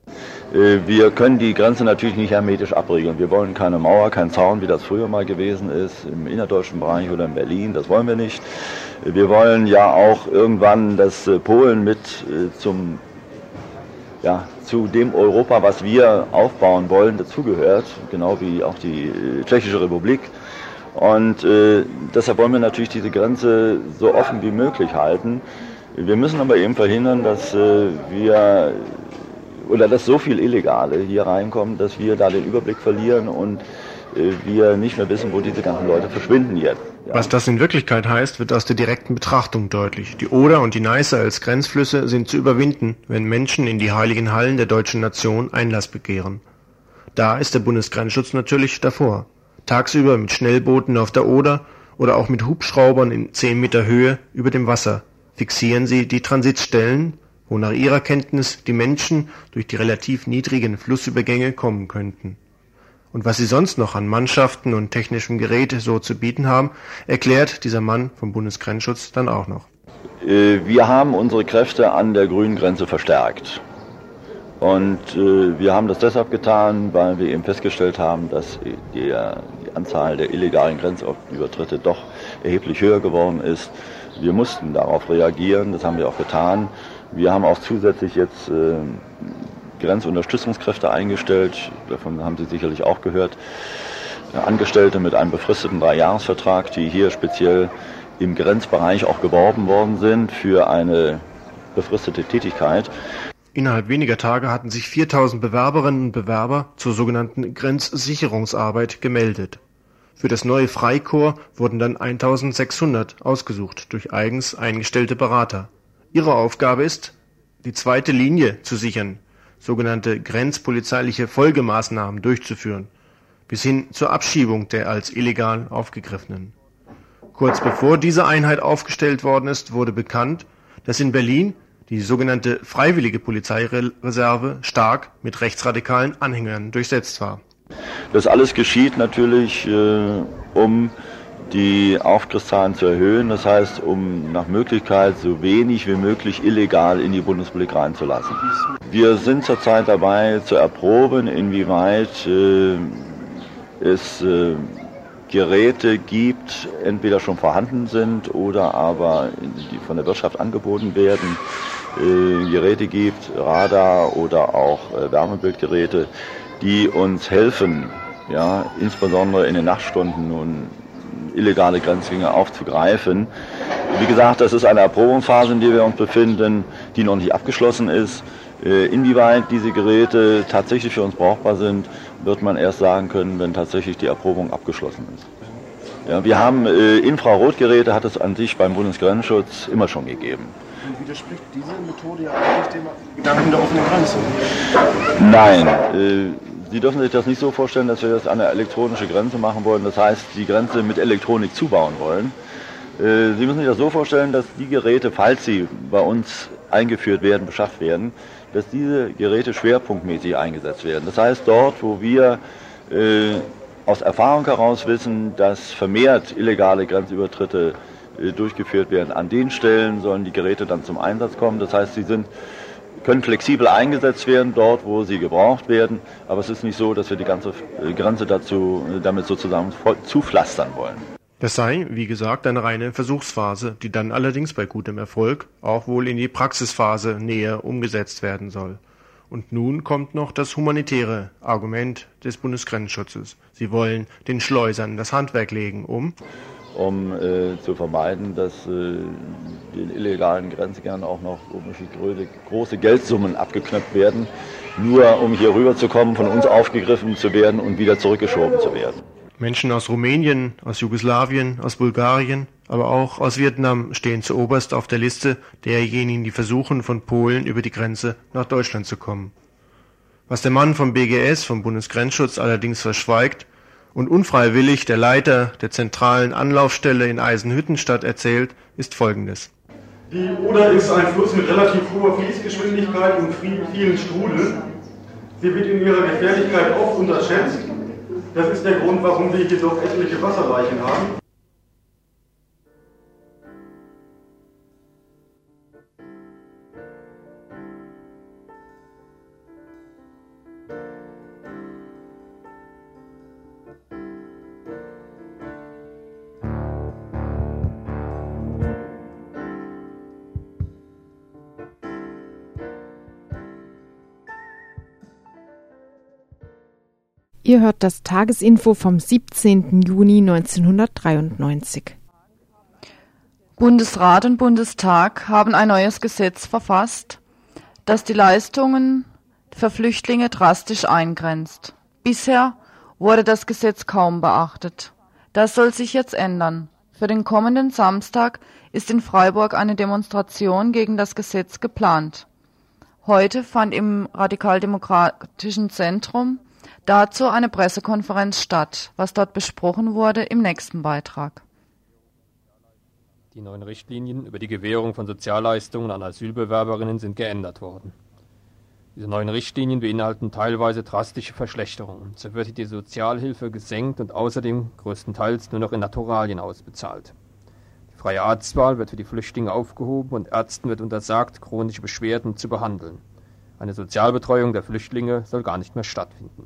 I: Wir können die Grenze natürlich nicht hermetisch abriegeln. Wir wollen keine Mauer, keinen Zaun, wie das früher mal gewesen ist, im innerdeutschen Bereich oder in Berlin. Das wollen wir nicht. Wir wollen ja auch irgendwann, dass Polen mit zum, ja, zu dem Europa, was wir aufbauen wollen, dazugehört, genau wie auch die Tschechische Republik. Und äh, deshalb wollen wir natürlich diese Grenze so offen wie möglich halten. Wir müssen aber eben verhindern, dass äh, wir oder dass so viel Illegale hier reinkommen, dass wir da den Überblick verlieren und äh, wir nicht mehr wissen, wo diese ganzen Leute verschwinden jetzt. Ja.
G: Was das in Wirklichkeit heißt, wird aus der direkten Betrachtung deutlich. Die Oder und die Neiße als Grenzflüsse sind zu überwinden, wenn Menschen in die heiligen Hallen der deutschen Nation Einlass begehren. Da ist der Bundesgrenzschutz natürlich davor. Tagsüber mit Schnellbooten auf der Oder oder auch mit Hubschraubern in zehn Meter Höhe über dem Wasser fixieren sie die Transitstellen, wo nach ihrer Kenntnis die Menschen durch die relativ niedrigen Flussübergänge kommen könnten. Und was sie sonst noch an Mannschaften und technischem Gerät so zu bieten haben, erklärt dieser Mann vom Bundesgrenzschutz dann auch noch.
I: Wir haben unsere Kräfte an der grünen Grenze verstärkt. Und äh, wir haben das deshalb getan, weil wir eben festgestellt haben, dass die, die Anzahl der illegalen Grenzübertritte doch erheblich höher geworden ist. Wir mussten darauf reagieren, das haben wir auch getan. Wir haben auch zusätzlich jetzt äh, Grenzunterstützungskräfte eingestellt, davon haben Sie sicherlich auch gehört, Angestellte mit einem befristeten Dreijahresvertrag, die hier speziell im Grenzbereich auch geworben worden sind für eine befristete Tätigkeit.
G: Innerhalb weniger Tage hatten sich viertausend Bewerberinnen und Bewerber zur sogenannten Grenzsicherungsarbeit gemeldet. Für das neue Freikorps wurden dann eintausendsechshundert ausgesucht durch eigens eingestellte Berater. Ihre Aufgabe ist, die zweite Linie zu sichern, sogenannte grenzpolizeiliche Folgemaßnahmen durchzuführen, bis hin zur Abschiebung der als illegal Aufgegriffenen. Kurz bevor diese Einheit aufgestellt worden ist, wurde bekannt, dass in Berlin die sogenannte Freiwillige Polizeireserve stark mit rechtsradikalen Anhängern durchsetzt war.
I: Das alles geschieht natürlich, äh, um die Aufgriffszahlen zu erhöhen, das heißt, um nach Möglichkeit so wenig wie möglich illegal in die Bundesrepublik reinzulassen. Wir sind zurzeit dabei zu erproben, inwieweit äh, es äh, Geräte gibt, entweder schon vorhanden sind oder aber die von der Wirtschaft angeboten werden, äh, Geräte gibt, Radar oder auch äh, Wärmebildgeräte, die uns helfen, ja, insbesondere in den Nachtstunden nun illegale Grenzgänge aufzugreifen. Wie gesagt, das ist eine Erprobungsphase, in der wir uns befinden, die noch nicht abgeschlossen ist. Äh, inwieweit diese Geräte tatsächlich für uns brauchbar sind, wird man erst sagen können, wenn tatsächlich die Erprobung abgeschlossen ist. Ja, wir haben äh, Infrarotgeräte, hat es an sich beim Bundesgrenzschutz immer schon gegeben.
G: Und widerspricht diese Methode ja eigentlich dem Gedanken der offenen Grenze?
I: Nein, äh, Sie dürfen sich das nicht so vorstellen, dass wir das an eine elektronische Grenze machen wollen, das heißt, die Grenze mit Elektronik zubauen wollen. Äh, Sie müssen sich das so vorstellen, dass die Geräte, falls sie bei uns eingeführt werden, beschafft werden, dass diese Geräte schwerpunktmäßig eingesetzt werden. Das heißt, dort, wo wir äh, aus Erfahrung heraus wissen, dass vermehrt illegale Grenzübertritte äh, durchgeführt werden, an den Stellen sollen die Geräte dann zum Einsatz kommen. Das heißt, sie sind, können flexibel eingesetzt werden, dort, wo sie gebraucht werden. Aber es ist nicht so, dass wir die ganze äh, Grenze dazu äh, damit sozusagen voll zupflastern wollen.
G: Das sei, wie gesagt, eine reine Versuchsphase, die dann allerdings bei gutem Erfolg auch wohl in die Praxisphase näher umgesetzt werden soll. Und nun kommt noch das humanitäre Argument des Bundesgrenzschutzes. Sie wollen den Schleusern das Handwerk legen, um
I: um äh, zu vermeiden, dass äh, den illegalen Grenzgängern auch noch große, große Geldsummen abgeknöpft werden, nur um hier rüberzukommen, von uns aufgegriffen zu werden und wieder zurückgeschoben zu werden.
G: Menschen aus Rumänien, aus Jugoslawien, aus Bulgarien, aber auch aus Vietnam stehen zuoberst auf der Liste derjenigen, die versuchen, von Polen über die Grenze nach Deutschland zu kommen. Was der Mann vom B G S, vom Bundesgrenzschutz, allerdings verschweigt und unfreiwillig der Leiter der zentralen Anlaufstelle in Eisenhüttenstadt erzählt, ist Folgendes.
J: Die Oder ist ein Fluss mit relativ hoher Fließgeschwindigkeit und vielen Strudeln. Sie wird in ihrer Gefährlichkeit oft unterschätzt. Das ist der Grund, warum wir hier doch etliche Wasserleichen haben.
C: Ihr hört das Tagesinfo vom siebzehnten Juni neunzehnhundertdreiundneunzig.
E: Bundesrat und Bundestag haben ein neues Gesetz verfasst, das die Leistungen für Flüchtlinge drastisch eingrenzt. Bisher wurde das Gesetz kaum beachtet. Das soll sich jetzt ändern. Für den kommenden Samstag ist in Freiburg eine Demonstration gegen das Gesetz geplant. Heute fand im Radikaldemokratischen Zentrum dazu eine Pressekonferenz statt. Was dort besprochen wurde, im nächsten Beitrag.
F: Die neuen Richtlinien über die Gewährung von Sozialleistungen an Asylbewerberinnen sind geändert worden. Diese neuen Richtlinien beinhalten teilweise drastische Verschlechterungen. So wird die Sozialhilfe gesenkt und außerdem größtenteils nur noch in Naturalien ausbezahlt. Die freie Arztwahl wird für die Flüchtlinge aufgehoben und Ärzten wird untersagt, chronische Beschwerden zu behandeln. Eine Sozialbetreuung der Flüchtlinge soll gar nicht mehr stattfinden.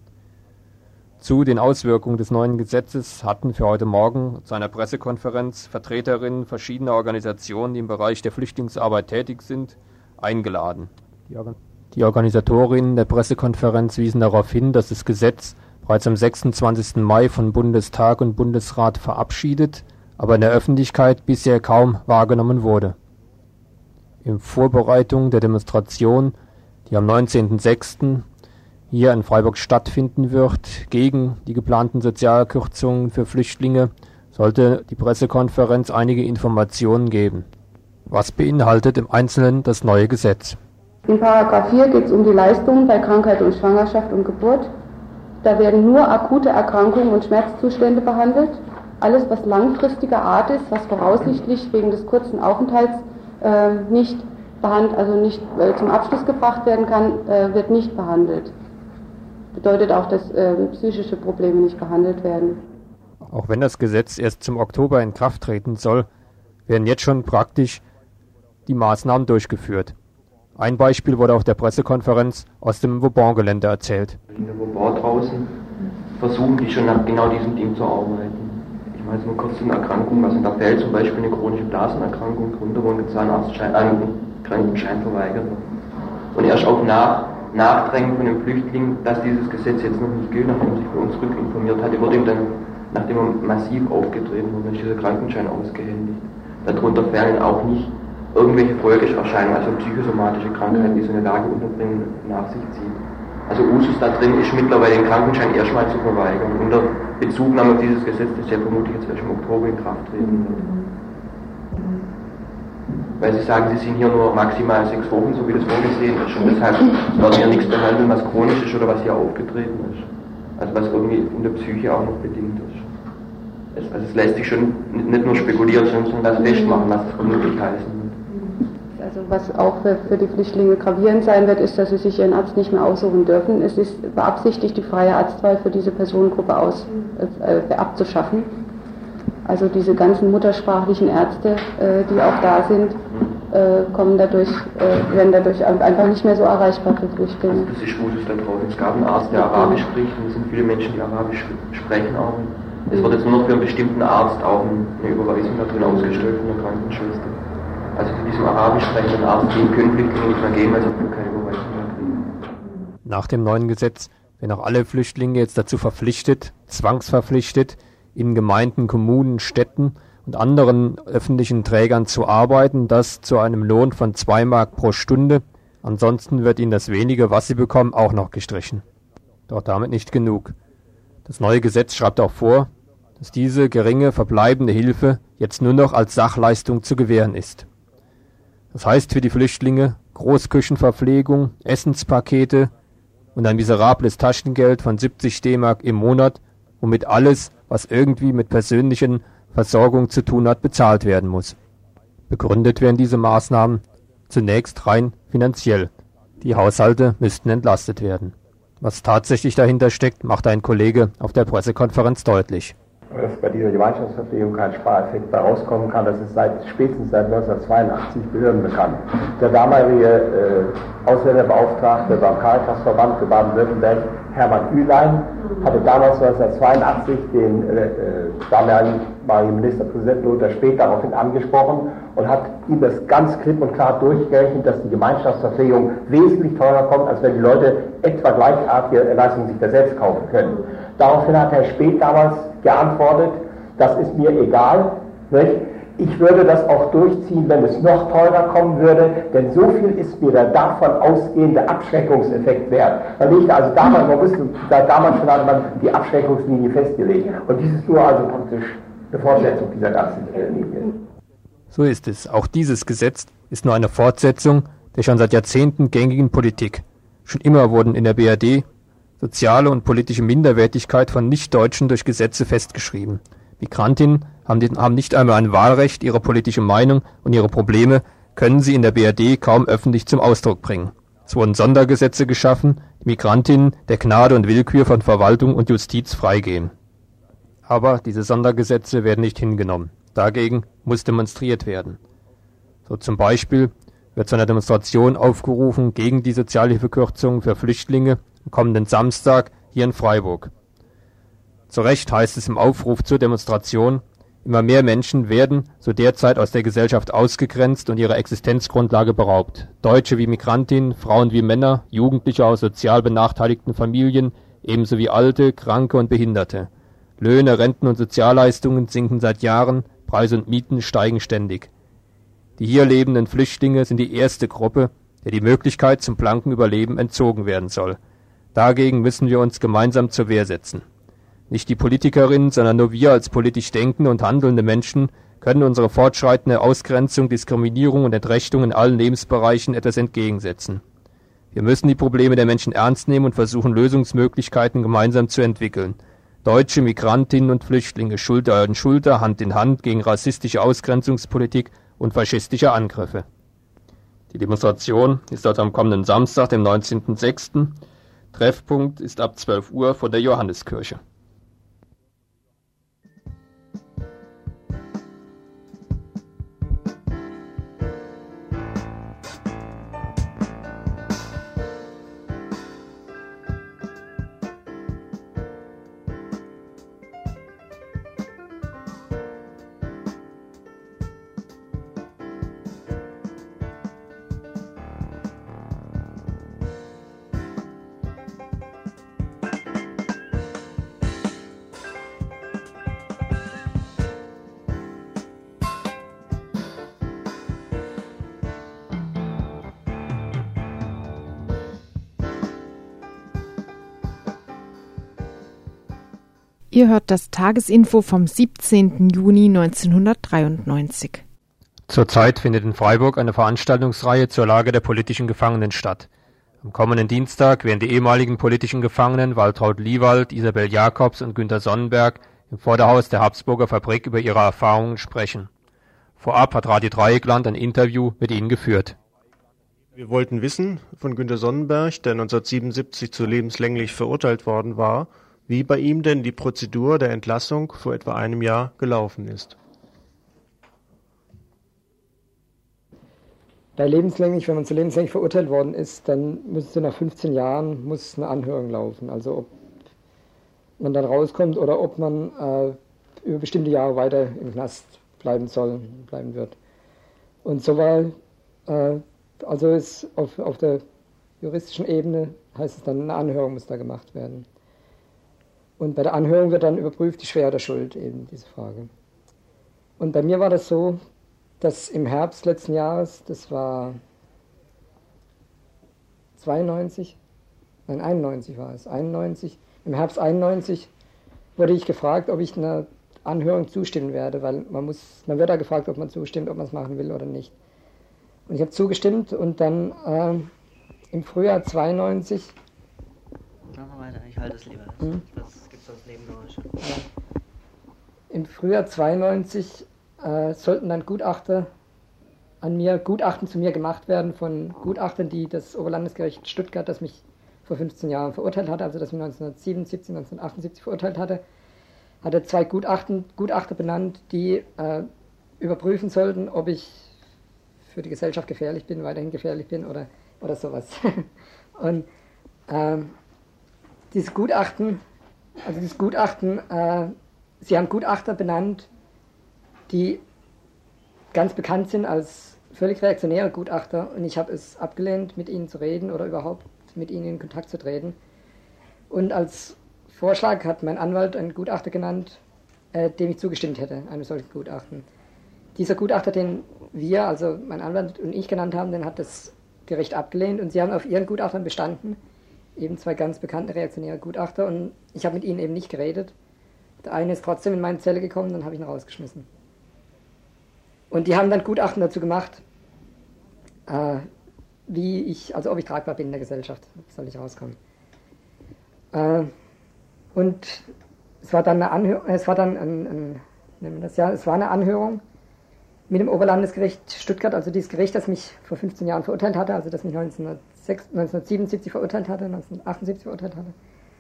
F: Zu den Auswirkungen des neuen Gesetzes hatten für heute Morgen zu einer Pressekonferenz Vertreterinnen verschiedener Organisationen, die im Bereich der Flüchtlingsarbeit tätig sind, eingeladen. Die, Organ- die Organisatorinnen der Pressekonferenz wiesen darauf hin, dass das Gesetz bereits am sechsundzwanzigsten Mai von Bundestag und Bundesrat verabschiedet, aber in der Öffentlichkeit bisher kaum wahrgenommen wurde. In Vorbereitung der Demonstration, die am neunzehnten sechsten hier in Freiburg stattfinden wird, gegen die geplanten Sozialkürzungen für Flüchtlinge, sollte die Pressekonferenz einige Informationen geben. Was beinhaltet im Einzelnen das neue Gesetz?
K: In Paragraph vier geht es um die Leistungen bei Krankheit und Schwangerschaft und Geburt. Da werden nur akute Erkrankungen und Schmerzzustände behandelt. Alles, was langfristiger Art ist, was voraussichtlich wegen des kurzen Aufenthalts äh, nicht behandelt, also nicht äh, zum Abschluss gebracht werden kann, äh, wird nicht behandelt. Bedeutet auch, dass äh, psychische Probleme nicht behandelt werden.
F: Auch wenn das Gesetz erst zum Oktober in Kraft treten soll, werden jetzt schon praktisch die Maßnahmen durchgeführt. Ein Beispiel wurde auf der Pressekonferenz aus dem Vauban-Gelände erzählt.
L: In der Vauban draußen versuchen die schon nach genau diesem Ding zu arbeiten. Ich mache jetzt nur kurz eine Erkrankung, also da fällt zum Beispiel eine chronische Blasenerkrankung drunter, wo ein Zahnarztschein, äh, ein Krankenschein verweigert wird. Und erst auf nach Nachdrängen von dem Flüchtling, dass dieses Gesetz jetzt noch nicht gilt, nachdem er sich bei uns rückinformiert hat, wurde ihm dann, nachdem er massiv aufgetreten wurde, ist dieser Krankenschein ausgehändigt. Darunter fällen auch nicht irgendwelche Folgeerscheinungen, also psychosomatische Krankheiten, die so eine Lageunterbringung nach sich zieht. Also Usus da drin ist mittlerweile den Krankenschein erstmal zu verweigern, unter Bezugnahme auf dieses Gesetz, das ja vermutlich jetzt erst im Oktober in Kraft treten wird. Weil Sie sagen, Sie sind hier nur maximal sechs Wochen, so wie das vorgesehen ist. Und deshalb werden wir nichts behandeln, was chronisch ist oder was hier aufgetreten ist. Also was irgendwie in der Psyche auch noch bedingt ist. Es, also es lässt sich schon nicht nur spekulieren, sondern das festmachen, was es vermutlich heißen wird.
K: Also was auch für, für die Flüchtlinge gravierend sein wird, ist, dass sie sich ihren Arzt nicht mehr aussuchen dürfen. Es ist beabsichtigt, die freie Arztwahl für diese Personengruppe aus, äh, abzuschaffen. Also diese ganzen muttersprachlichen Ärzte, äh, die auch da sind, äh, kommen dadurch, äh, werden dadurch einfach nicht mehr so erreichbar für Flüchtlinge.
L: Also das ist Usus da draußen. Es gab einen Arzt, der Arabisch spricht, und es sind viele Menschen, die Arabisch sprechen auch. Es wird jetzt nur noch für einen bestimmten Arzt auch eine Überweisung da drin ausgestellt von der Krankenschwester. Also zu diesem Arabisch sprechenden Arzt, den können Flüchtlinge nicht mehr gehen, weil sie keine Überweisung mehr kriegen.
F: Nach dem neuen Gesetz werden auch alle Flüchtlinge jetzt dazu verpflichtet, zwangsverpflichtet, in Gemeinden, Kommunen, Städten und anderen öffentlichen Trägern zu arbeiten, das zu einem Lohn von zwei Mark pro Stunde. Ansonsten wird ihnen das wenige, was sie bekommen, auch noch gestrichen. Doch damit nicht genug. Das neue Gesetz schreibt auch vor, dass diese geringe verbleibende Hilfe jetzt nur noch als Sachleistung zu gewähren ist. Das heißt für die Flüchtlinge Großküchenverpflegung, Essenspakete und ein miserables Taschengeld von siebzig D-Mark im Monat, womit alles, was irgendwie mit persönlichen Versorgung zu tun hat, bezahlt werden muss. Begründet werden diese Maßnahmen zunächst rein finanziell. Die Haushalte müssten entlastet werden. Was tatsächlich dahinter steckt, macht ein Kollege auf der Pressekonferenz deutlich.
M: Dass bei dieser Gemeinschaftsverpflegung kein Spareffekt bei rauskommen kann, das ist seit, spätestens seit neunzehnhundertzweiundachtzig Behörden bekannt. Der damalige äh, Ausländerbeauftragte beim Caritasverband für Baden-Württemberg, Hermann Ülein, hatte damals neunzehnhundertzweiundachtzig den äh, damaligen Ministerpräsidenten Lothar Späth daraufhin angesprochen und hat ihm das ganz klipp und klar durchgerechnet, dass die Gemeinschaftsverpflegung wesentlich teurer kommt, als wenn die Leute etwa gleichartige Leistungen sich da selbst kaufen können. Daraufhin hat Herr Späth damals geantwortet, das ist mir egal, nicht? Ich würde das auch durchziehen, wenn es noch teurer kommen würde, denn so viel ist mir der davon ausgehende Abschreckungseffekt wert. Man legte also damals, man wusste, damals schon hatte man die Abschreckungslinie festgelegt und dies ist nur also praktisch eine Fortsetzung dieser ganzen Linie.
F: So ist es. Auch dieses Gesetz ist nur eine Fortsetzung der schon seit Jahrzehnten gängigen Politik. Schon immer wurden in der B R D soziale und politische Minderwertigkeit von Nichtdeutschen durch Gesetze festgeschrieben. Migrantinnen haben, die, haben nicht einmal ein Wahlrecht, ihre politische Meinung und ihre Probleme können sie in der B R D kaum öffentlich zum Ausdruck bringen. Es wurden Sondergesetze geschaffen, die Migrantinnen der Gnade und Willkür von Verwaltung und Justiz freigeben. Aber diese Sondergesetze werden nicht hingenommen. Dagegen muss demonstriert werden. So zum Beispiel wird zu einer Demonstration aufgerufen gegen die Sozialhilfekürzungen für Flüchtlinge am kommenden Samstag hier in Freiburg. Zu Recht heißt es im Aufruf zur Demonstration, immer mehr Menschen werden so derzeit aus der Gesellschaft ausgegrenzt und ihrer Existenzgrundlage beraubt. Deutsche wie Migrantinnen, Frauen wie Männer, Jugendliche aus sozial benachteiligten Familien, ebenso wie Alte, Kranke und Behinderte. Löhne, Renten und Sozialleistungen sinken seit Jahren, Preise und Mieten steigen ständig. Die hier lebenden Flüchtlinge sind die erste Gruppe, der die Möglichkeit zum blanken Überleben entzogen werden soll. Dagegen müssen wir uns gemeinsam zur Wehr setzen. Nicht die Politikerinnen, sondern nur wir als politisch denkende und handelnde Menschen können unsere fortschreitende Ausgrenzung, Diskriminierung und Entrechtung in allen Lebensbereichen etwas entgegensetzen. Wir müssen die Probleme der Menschen ernst nehmen und versuchen, Lösungsmöglichkeiten gemeinsam zu entwickeln. Deutsche Migrantinnen und Flüchtlinge Schulter an Schulter, Hand in Hand gegen rassistische Ausgrenzungspolitik und faschistische Angriffe. Die Demonstration ist also am kommenden Samstag, dem neunzehnten sechsten Treffpunkt ist ab zwölf Uhr vor der Johanneskirche.
C: Ihr hört das Tagesinfo vom siebzehnten Juni neunzehnhundertdreiundneunzig.
F: Zurzeit findet in Freiburg eine Veranstaltungsreihe zur Lage der politischen Gefangenen statt. Am kommenden Dienstag werden die ehemaligen politischen Gefangenen Waltraud Liewald, Isabel Jakobs und Günter Sonnenberg im Vorderhaus der Habsburger Fabrik über ihre Erfahrungen sprechen. Vorab hat Radio Dreieckland ein Interview mit ihnen geführt.
G: Wir wollten wissen von Günter Sonnenberg, der neunzehnhundertsiebenundsiebzig zu lebenslänglich verurteilt worden war, wie bei ihm denn die Prozedur der Entlassung vor etwa einem Jahr gelaufen ist.
N: Bei lebenslänglich, wenn man zu lebenslänglich verurteilt worden ist, dann müsste nach fünfzehn Jahren muss eine Anhörung laufen. Also ob man dann rauskommt oder ob man äh, über bestimmte Jahre weiter im Knast bleiben soll, bleiben wird. Und so war, äh, also ist auf, auf der juristischen Ebene heißt es dann, eine Anhörung muss da gemacht werden. Und bei der Anhörung wird dann überprüft die Schwere der Schuld, eben diese Frage. Und bei mir war das so, dass im Herbst letzten Jahres, das war zweiundneunzig, nein einundneunzig war es, einundneunzig, im Herbst einundneunzig wurde ich gefragt, ob ich einer Anhörung zustimmen werde, weil man muss, man wird da gefragt, ob man zustimmt, ob man es machen will oder nicht. Und ich habe zugestimmt und dann äh, im Frühjahr zweiundneunzig.
O: Machen wir weiter, ich halte es lieber.
N: Hm?
O: Das gibt sonst Nebengeräusche.
N: Ja. Im Frühjahr zweiundneunzig äh, sollten dann Gutachter an mir, Gutachten zu mir gemacht werden von Gutachtern, die das Oberlandesgericht Stuttgart, das mich vor fünfzehn Jahren verurteilt hatte, also das mich neunzehnhundertsiebenundsiebzig, neunzehnhundertachtundsiebzig verurteilt hatte, hatte zwei Gutachten, Gutachter benannt, die äh, überprüfen sollten, ob ich für die Gesellschaft gefährlich bin, weiterhin gefährlich bin oder, oder sowas. Und äh, dieses Gutachten, also dieses Gutachten, äh, sie haben Gutachter benannt, die ganz bekannt sind als völlig reaktionäre Gutachter und ich habe es abgelehnt, mit ihnen zu reden oder überhaupt mit ihnen in Kontakt zu treten. Und als Vorschlag hat mein Anwalt einen Gutachter genannt, äh, dem ich zugestimmt hätte, einem solchen Gutachten. Dieser Gutachter, den wir, also mein Anwalt und ich genannt haben, den hat das Gericht abgelehnt und sie haben auf ihren Gutachtern bestanden, eben zwei ganz bekannte reaktionäre Gutachter und ich habe mit ihnen eben nicht geredet. Der eine ist trotzdem in meine Zelle gekommen, dann habe ich ihn rausgeschmissen. Und die haben dann Gutachten dazu gemacht, äh, wie ich, also ob ich tragbar bin in der Gesellschaft, soll ich rauskommen. Äh, und es war dann eine Anhörung, es war dann ein, ein, nennen wir das ja, es war eine Anhörung mit dem Oberlandesgericht Stuttgart, also dieses Gericht, das mich vor fünfzehn Jahren verurteilt hatte, also das mich neunzehnhundertsiebenundsiebzig verurteilt hatte, neunzehnhundertachtundsiebzig verurteilt hatte.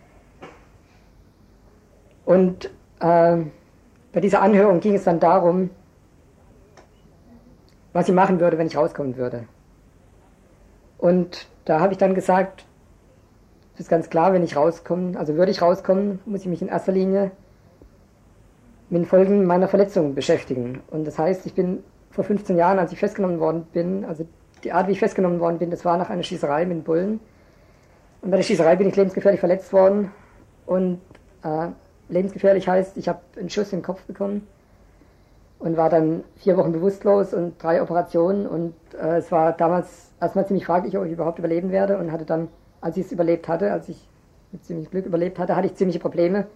N: Und äh, bei dieser Anhörung ging es dann darum, was ich machen würde, wenn ich rauskommen würde. Und da habe ich dann gesagt, das ist ganz klar, wenn ich rauskomme, also würde ich rauskommen, muss ich mich in erster Linie mit den Folgen meiner Verletzung beschäftigen. Und das heißt, ich bin vor fünfzehn Jahren, als ich festgenommen worden bin, also die Art, wie ich festgenommen worden bin, das war nach einer Schießerei mit Bullen. Und bei der Schießerei bin ich lebensgefährlich verletzt worden. Und äh, lebensgefährlich heißt, ich habe einen Schuss in den Kopf bekommen und war dann vier Wochen bewusstlos und drei Operationen. Und äh, es war damals erstmal ziemlich fraglich, ob ich überhaupt überleben werde. Und hatte dann, als ich es überlebt hatte, als ich mit ziemlich Glück überlebt hatte, hatte ich ziemliche Probleme.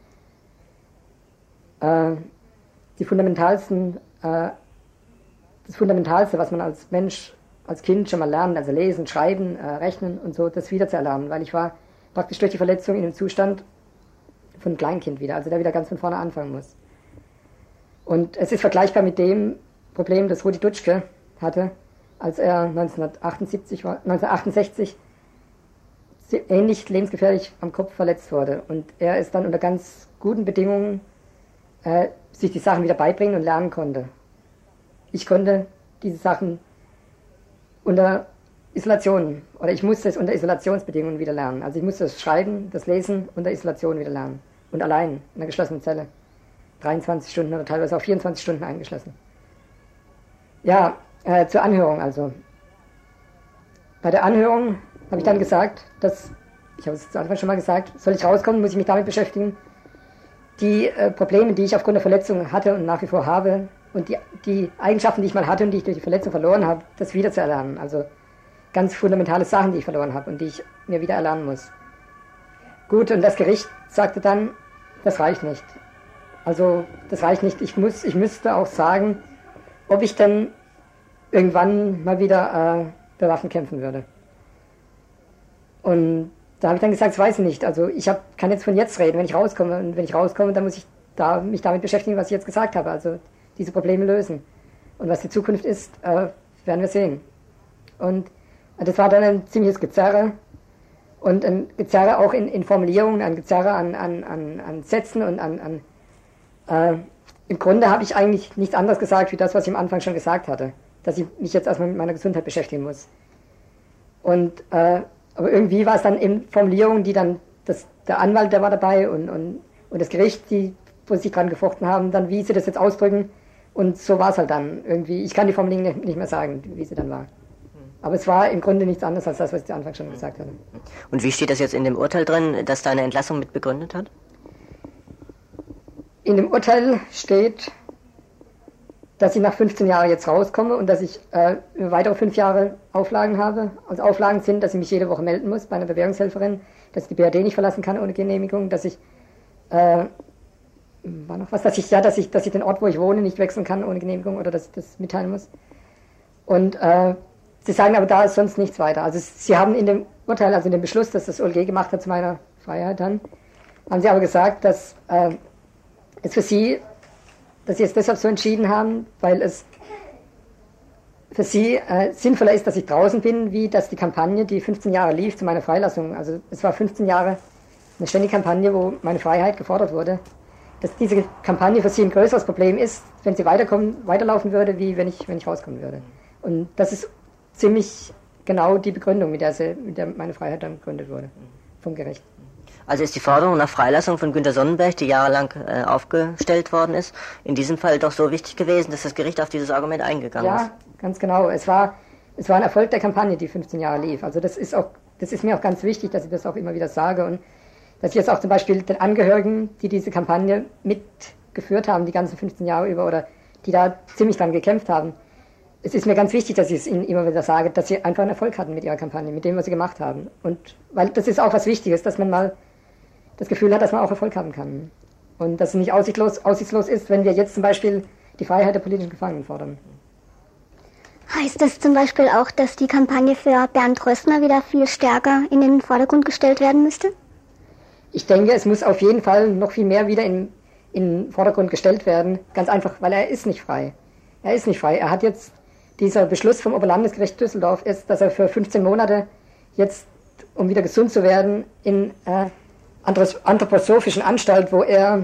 N: Äh, die fundamentalsten, äh, das Fundamentalste, was man als Mensch, als Kind schon mal lernt, also lesen, schreiben, äh, rechnen und so, das wieder zu erlernen, weil ich war praktisch durch die Verletzung in einem Zustand von Kleinkind wieder, also der wieder ganz von vorne anfangen muss. Und es ist vergleichbar mit dem Problem, das Rudi Dutschke hatte, als er neunzehnhundertachtundsiebzig war, neunzehnhundertachtundsechzig ähnlich lebensgefährlich am Kopf verletzt wurde. Und er ist dann unter ganz guten Bedingungen äh, sich die Sachen wieder beibringen und lernen konnte. Ich konnte diese Sachen unter Isolation, oder ich musste es unter Isolationsbedingungen wieder lernen. Also ich musste das Schreiben, das Lesen unter Isolation wieder lernen. Und allein, in einer geschlossenen Zelle. dreiundzwanzig Stunden oder teilweise auch vierundzwanzig Stunden eingeschlossen. Ja, äh, zur Anhörung also. Bei der Anhörung habe ich dann gesagt, dass, ich habe es zu Anfang schon mal gesagt, soll ich rauskommen, muss ich mich damit beschäftigen, die äh, Probleme, die ich aufgrund der Verletzung hatte und nach wie vor habe, und die, die Eigenschaften, die ich mal hatte und die ich durch die Verletzung verloren habe, das wieder zu erlernen. Also ganz fundamentale Sachen, die ich verloren habe und die ich mir wieder erlernen muss. Gut, und das Gericht sagte dann, das reicht nicht. Also das reicht nicht. Ich muss, ich müsste auch sagen, ob ich denn irgendwann mal wieder äh, bewaffnet kämpfen würde. Und da habe ich dann gesagt, das weiß ich nicht. Also ich hab, kann jetzt von jetzt reden, wenn ich rauskomme. Und wenn ich rauskomme, dann muss ich da, mich damit beschäftigen, was ich jetzt gesagt habe. Also diese Probleme lösen. Und was die Zukunft ist, äh, werden wir sehen. Und das war dann ein ziemliches Gezerre. Und ein Gezerre auch in, in Formulierungen, ein Gezerre an, an, an, an Sätzen und an... an äh, im Grunde habe ich eigentlich nichts anderes gesagt, wie das, was ich am Anfang schon gesagt hatte. Dass ich mich jetzt erstmal mit meiner Gesundheit beschäftigen muss. Und... Äh, aber irgendwie war es dann in Formulierungen, die dann, das, der Anwalt, der war dabei und, und, und das Gericht, die, wo sie sich dran gefochten haben, dann wie sie das jetzt ausdrücken. Und so war es halt dann irgendwie. Ich kann die Formulierung nicht, nicht mehr sagen, wie sie dann war. Aber es war im Grunde nichts anderes als das, was ich am Anfang schon gesagt hatte.
O: Und wie steht das jetzt in dem Urteil drin, das deine Entlassung mit begründet hat?
N: in dem Urteil steht, dass ich nach fünfzehn Jahren jetzt rauskomme und dass ich äh, weitere fünf Jahre Auflagen habe. Also Auflagen sind, dass ich mich jede Woche melden muss bei einer Bewährungshelferin, dass ich die B R D nicht verlassen kann ohne Genehmigung, dass ich äh, war noch was, dass ich ja, dass ich, dass ich den Ort, wo ich wohne, nicht wechseln kann ohne Genehmigung oder dass ich das mitteilen muss. Und äh, sie sagen aber, da ist sonst nichts weiter. Also sie haben in dem Urteil, also in dem Beschluss, dass das O L G gemacht hat zu meiner Freiheit dann, haben sie aber gesagt, dass äh, es für sie, dass sie es deshalb so entschieden haben, weil es für sie äh, sinnvoller ist, dass ich draußen bin, wie dass die Kampagne, die fünfzehn Jahre lief, zu meiner Freilassung, also es war fünfzehn Jahre eine ständige Kampagne, wo meine Freiheit gefordert wurde, dass diese Kampagne für sie ein größeres Problem ist, wenn sie weiterkommen, weiterlaufen würde, wie wenn ich, wenn ich rauskommen würde. Und das ist ziemlich genau die Begründung, mit der, sie, mit der meine Freiheit dann begründet wurde, vom Gericht.
O: Also ist die Forderung nach Freilassung von Günter Sonnenberg, die jahrelang äh, aufgestellt worden ist, in diesem Fall doch so wichtig gewesen, dass das Gericht auf dieses Argument eingegangen
N: ja, ist? Ja, ganz genau. Es war, es war ein Erfolg der Kampagne, die fünfzehn Jahre lief. Also das ist auch, das ist mir auch ganz wichtig, dass ich das auch immer wieder sage und dass ich jetzt auch zum Beispiel den Angehörigen, die diese Kampagne mitgeführt haben, die ganzen fünfzehn Jahre über, oder die da ziemlich dran gekämpft haben, es ist mir ganz wichtig, dass ich es ihnen immer wieder sage, dass sie einfach einen Erfolg hatten mit ihrer Kampagne, mit dem, was sie gemacht haben. Und weil das ist auch was Wichtiges, dass man mal das Gefühl hat, dass man auch Erfolg haben kann. Und dass es nicht aussichtslos, aussichtslos ist, wenn wir jetzt zum Beispiel die Freiheit der politischen Gefangenen fordern.
P: Heißt das zum Beispiel auch, dass die Kampagne für Bernd Rössner wieder viel stärker in den Vordergrund gestellt werden müsste?
N: Ich denke, es muss auf jeden Fall noch viel mehr wieder in, in den Vordergrund gestellt werden. Ganz einfach, weil er ist nicht frei. Er ist nicht frei. Er hat jetzt, dieser Beschluss vom Oberlandesgericht Düsseldorf ist, dass er für fünfzehn Monate jetzt, um wieder gesund zu werden, in äh, anthroposophischen Anstalt, wo er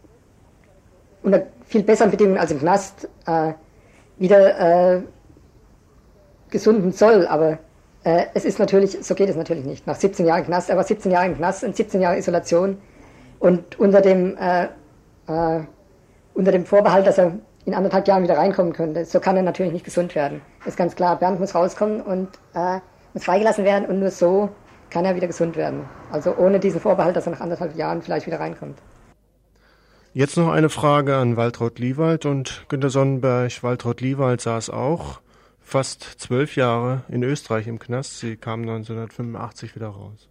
N: unter viel besseren Bedingungen als im Knast äh, wieder äh, gesunden soll. Aber äh, es ist natürlich, so geht es natürlich nicht. Nach siebzehn Jahren Knast, er war siebzehn Jahre im Knast und siebzehn Jahre Isolation und unter dem, äh, äh, unter dem Vorbehalt, dass er in anderthalb Jahren wieder reinkommen könnte. So kann er natürlich nicht gesund werden. Ist ganz klar, Bernd muss rauskommen und äh, muss freigelassen werden und nur so kann er wieder gesund werden. Also ohne diesen Vorbehalt, dass er nach anderthalb Jahren vielleicht wieder reinkommt.
G: Jetzt noch eine Frage an Waltraud Liewald und Günter Sonnenberg. Waltraud Liewald saß auch fast zwölf Jahre in Österreich im Knast. Sie kam neunzehnhundertfünfundachtzig wieder raus.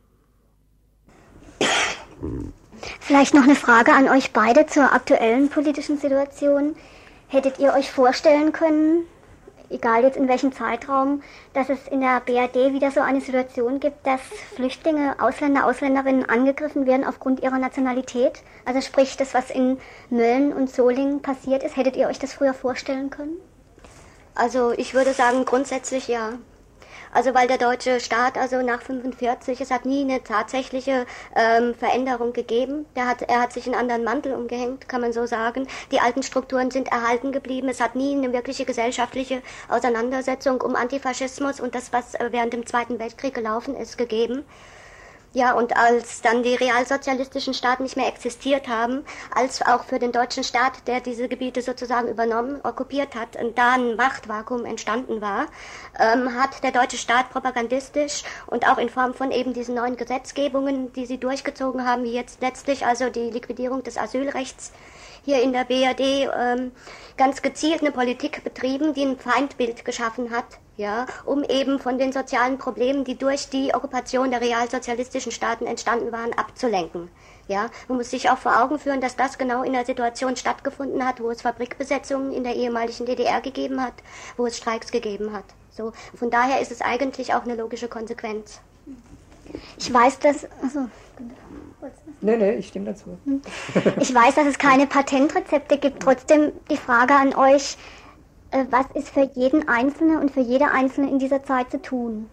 P: Vielleicht noch eine Frage an euch beide zur aktuellen politischen Situation. Hättet ihr euch vorstellen können, egal jetzt in welchem Zeitraum, dass es in der B R D wieder so eine Situation gibt, dass Flüchtlinge, Ausländer, Ausländerinnen angegriffen werden aufgrund ihrer Nationalität? Also sprich, das, was in Mölln und Solingen passiert ist, hättet ihr euch das früher vorstellen können?
Q: Also ich würde sagen, grundsätzlich ja. Also weil der deutsche Staat, also nach fünfundvierzig, es hat nie eine tatsächliche ähm, Veränderung gegeben. Der hat, er hat sich einen anderen Mantel umgehängt, kann man so sagen. Die alten Strukturen sind erhalten geblieben. Es hat nie eine wirkliche gesellschaftliche Auseinandersetzung um Antifaschismus und das, was während dem Zweiten Weltkrieg gelaufen ist, gegeben. Ja, und als dann die realsozialistischen Staaten nicht mehr existiert haben, als auch für den deutschen Staat, der diese Gebiete sozusagen übernommen, okkupiert hat, und da ein Machtvakuum entstanden war, ähm, hat der deutsche Staat propagandistisch und auch in Form von eben diesen neuen Gesetzgebungen, die sie durchgezogen haben, wie jetzt letztlich also die Liquidierung des Asylrechts hier in der B R D, ähm, ganz gezielt eine Politik betrieben, die ein Feindbild geschaffen hat, ja, um eben von den sozialen Problemen, die durch die Okkupation der realsozialistischen Staaten entstanden waren, abzulenken. Ja, man muss sich auch vor Augen führen, dass das genau in der Situation stattgefunden hat, wo es Fabrikbesetzungen in der ehemaligen D D R gegeben hat, wo es Streiks gegeben hat. So, von daher ist es eigentlich auch eine logische Konsequenz.
P: Ich weiß, dass... Also,
N: nee, nee, ich stimme dazu.
P: Ich weiß, dass es keine Patentrezepte gibt. Trotzdem die Frage an euch, was ist für jeden Einzelnen und für jede Einzelne in dieser Zeit zu tun?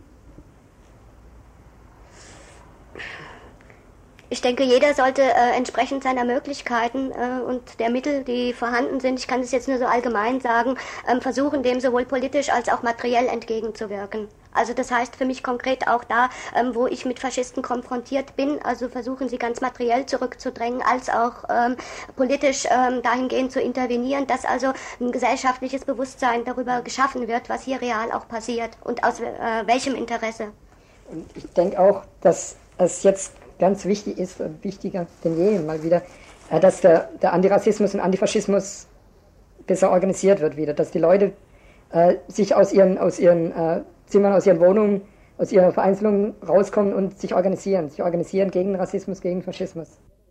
Q: Ich denke, jeder sollte äh, entsprechend seiner Möglichkeiten äh, und der Mittel, die vorhanden sind, ich kann das jetzt nur so allgemein sagen, ähm, versuchen, dem sowohl politisch als auch materiell entgegenzuwirken. Also das heißt für mich konkret auch da, ähm, wo ich mit Faschisten konfrontiert bin, also versuchen sie ganz materiell zurückzudrängen, als auch ähm, politisch ähm, dahingehend zu intervenieren, dass also ein gesellschaftliches Bewusstsein darüber geschaffen wird, was hier real auch passiert und aus äh, welchem Interesse.
N: Und ich denke auch, dass es jetzt ganz wichtig ist und wichtiger denn je mal wieder, äh, dass der, der Antirassismus und Antifaschismus besser organisiert wird wieder, dass die Leute äh, sich aus ihren, aus ihren äh, Zimmern, aus ihren Wohnungen, aus ihrer Vereinzelung rauskommen und sich organisieren, sich organisieren gegen Rassismus, gegen Faschismus.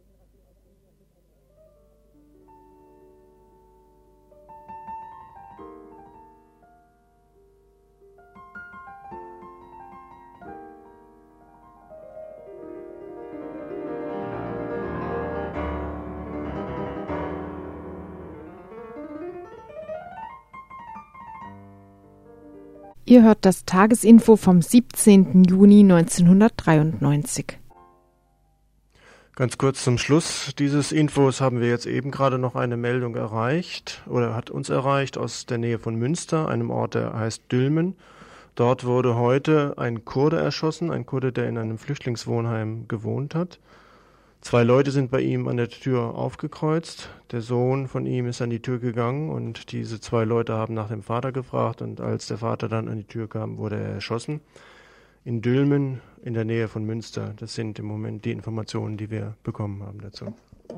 C: Ihr hört das Tagesinfo vom siebzehnten Juni neunzehnhundertdreiundneunzig.
G: Ganz kurz zum Schluss dieses Infos haben wir jetzt eben gerade noch eine Meldung erreicht oder hat uns erreicht aus der Nähe von Münster, einem Ort, der heißt Dülmen. Dort wurde heute ein Kurde erschossen, ein Kurde, der in einem Flüchtlingswohnheim gewohnt hat. Zwei Leute sind bei ihm an der Tür aufgekreuzt. Der Sohn von ihm ist an die Tür gegangen und diese zwei Leute haben nach dem Vater gefragt und als der Vater dann an die Tür kam, wurde er erschossen. In Dülmen in der Nähe von Münster. Das sind im Moment die Informationen, die wir bekommen haben dazu.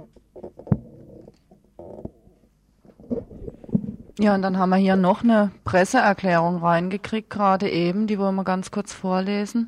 E: Ja, und dann haben wir hier noch eine Presseerklärung reingekriegt, gerade eben, die wollen wir ganz kurz vorlesen.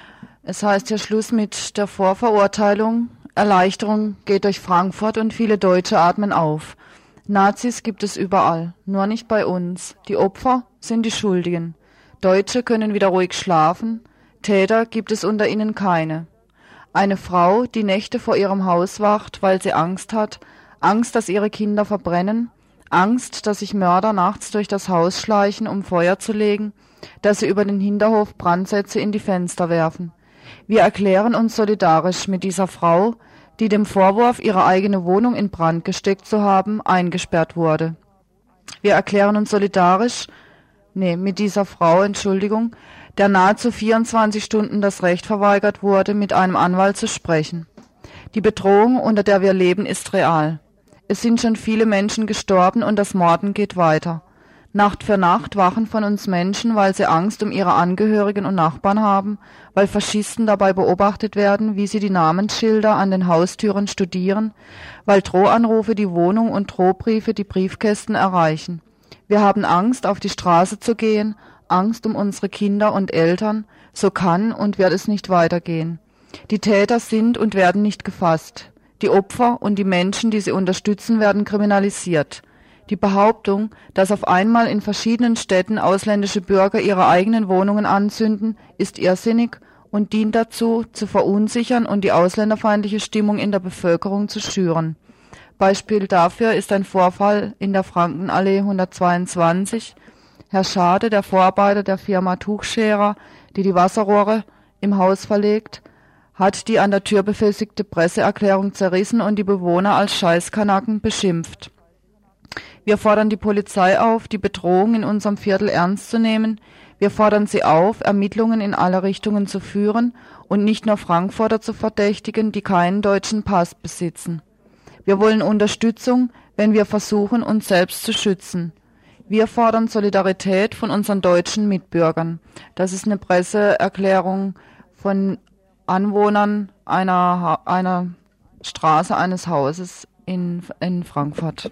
E: Es heißt hier Schluss mit der Vorverurteilung. Erleichterung geht durch Frankfurt und viele Deutsche atmen auf. Nazis gibt es überall, nur nicht bei uns. Die Opfer sind die Schuldigen. Deutsche können wieder ruhig schlafen. Täter gibt es unter ihnen keine. Eine Frau, die Nächte vor ihrem Haus wacht, weil sie Angst hat, Angst, dass ihre Kinder verbrennen, Angst, dass sich Mörder nachts durch das Haus schleichen, um Feuer zu legen, dass sie über den Hinterhof Brandsätze in die Fenster werfen. Wir erklären uns solidarisch mit dieser Frau, die dem Vorwurf, ihre eigene Wohnung in Brand gesteckt zu haben, eingesperrt wurde. Wir erklären uns solidarisch, nee, mit dieser Frau, Entschuldigung, der nahezu vierundzwanzig Stunden das Recht verweigert wurde, mit einem Anwalt zu sprechen. Die Bedrohung, unter der wir leben, ist real. Es sind schon viele Menschen gestorben und das Morden geht weiter. Nacht für Nacht wachen von uns Menschen, weil sie Angst um ihre Angehörigen und Nachbarn haben, weil Faschisten dabei beobachtet werden, wie sie die Namensschilder an den Haustüren studieren, weil Drohanrufe die Wohnung und Drohbriefe die Briefkästen erreichen. Wir haben Angst, auf die Straße zu gehen, Angst um unsere Kinder und Eltern, so kann und wird es nicht weitergehen. Die Täter sind und werden nicht gefasst. Die Opfer und die Menschen, die sie unterstützen, werden kriminalisiert. Die Behauptung, dass auf einmal in verschiedenen Städten ausländische Bürger ihre eigenen Wohnungen anzünden, ist irrsinnig und dient dazu, zu verunsichern und die ausländerfeindliche Stimmung in der Bevölkerung zu schüren. Beispiel dafür ist ein Vorfall in der Frankenallee hundertzweiundzwanzig. Herr Schade, der Vorarbeiter der Firma Tuchscherer, die die Wasserrohre im Haus verlegt, hat die an der Tür befestigte Presseerklärung zerrissen und die Bewohner als Scheißkanaken beschimpft. Wir fordern die Polizei auf, die Bedrohung in unserem Viertel ernst zu nehmen. Wir fordern sie auf, Ermittlungen in alle Richtungen zu führen und nicht nur Frankfurter zu verdächtigen, die keinen deutschen Pass besitzen. Wir wollen Unterstützung, wenn wir versuchen, uns selbst zu schützen. Wir fordern Solidarität von unseren deutschen Mitbürgern. Das ist eine Presseerklärung von Anwohnern einer, einer Straße, eines Hauses in, in Frankfurt.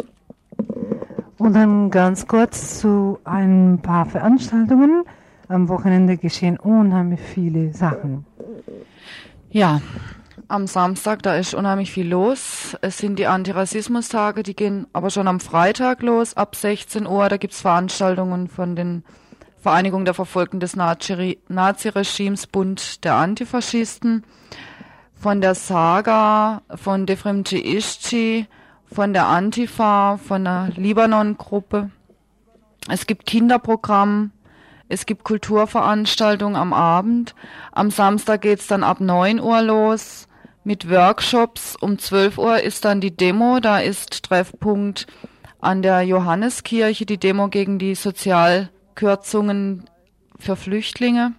D: Und dann ganz kurz zu ein paar Veranstaltungen. Am Wochenende geschehen unheimlich viele Sachen.
E: Ja, am Samstag, da ist unheimlich viel los. Es sind die Antirassismus-Tage, die gehen aber schon am Freitag los, ab sechzehn Uhr. Da gibt's Veranstaltungen von den Vereinigung der Verfolgten des Naziregimes, Bund der Antifaschisten, von der Saga, von Defrimci Ischci, von der Antifa, von der Libanon-Gruppe. Es gibt Kinderprogramm, es gibt Kulturveranstaltungen am Abend. Am Samstag geht's dann ab neun Uhr los mit Workshops. Um zwölf Uhr ist dann die Demo, da ist Treffpunkt an der Johanneskirche, die Demo gegen die Sozialkürzungen für Flüchtlinge.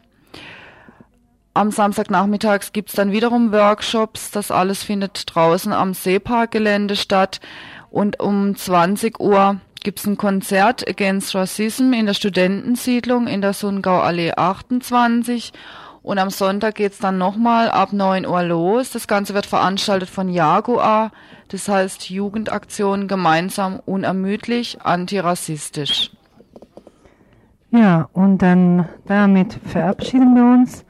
E: Am Samstagnachmittags gibt's dann wiederum Workshops. Das alles findet draußen am Seeparkgelände statt. Und um zwanzig Uhr gibt's ein Konzert Against Racism in der Studentensiedlung in der Sundgauallee achtundzwanzig. Und am Sonntag geht's dann nochmal ab neun Uhr los. Das Ganze wird veranstaltet von Jaguar. Das heißt Jugendaktion gemeinsam unermüdlich antirassistisch.
D: Ja, und dann damit verabschieden wir uns.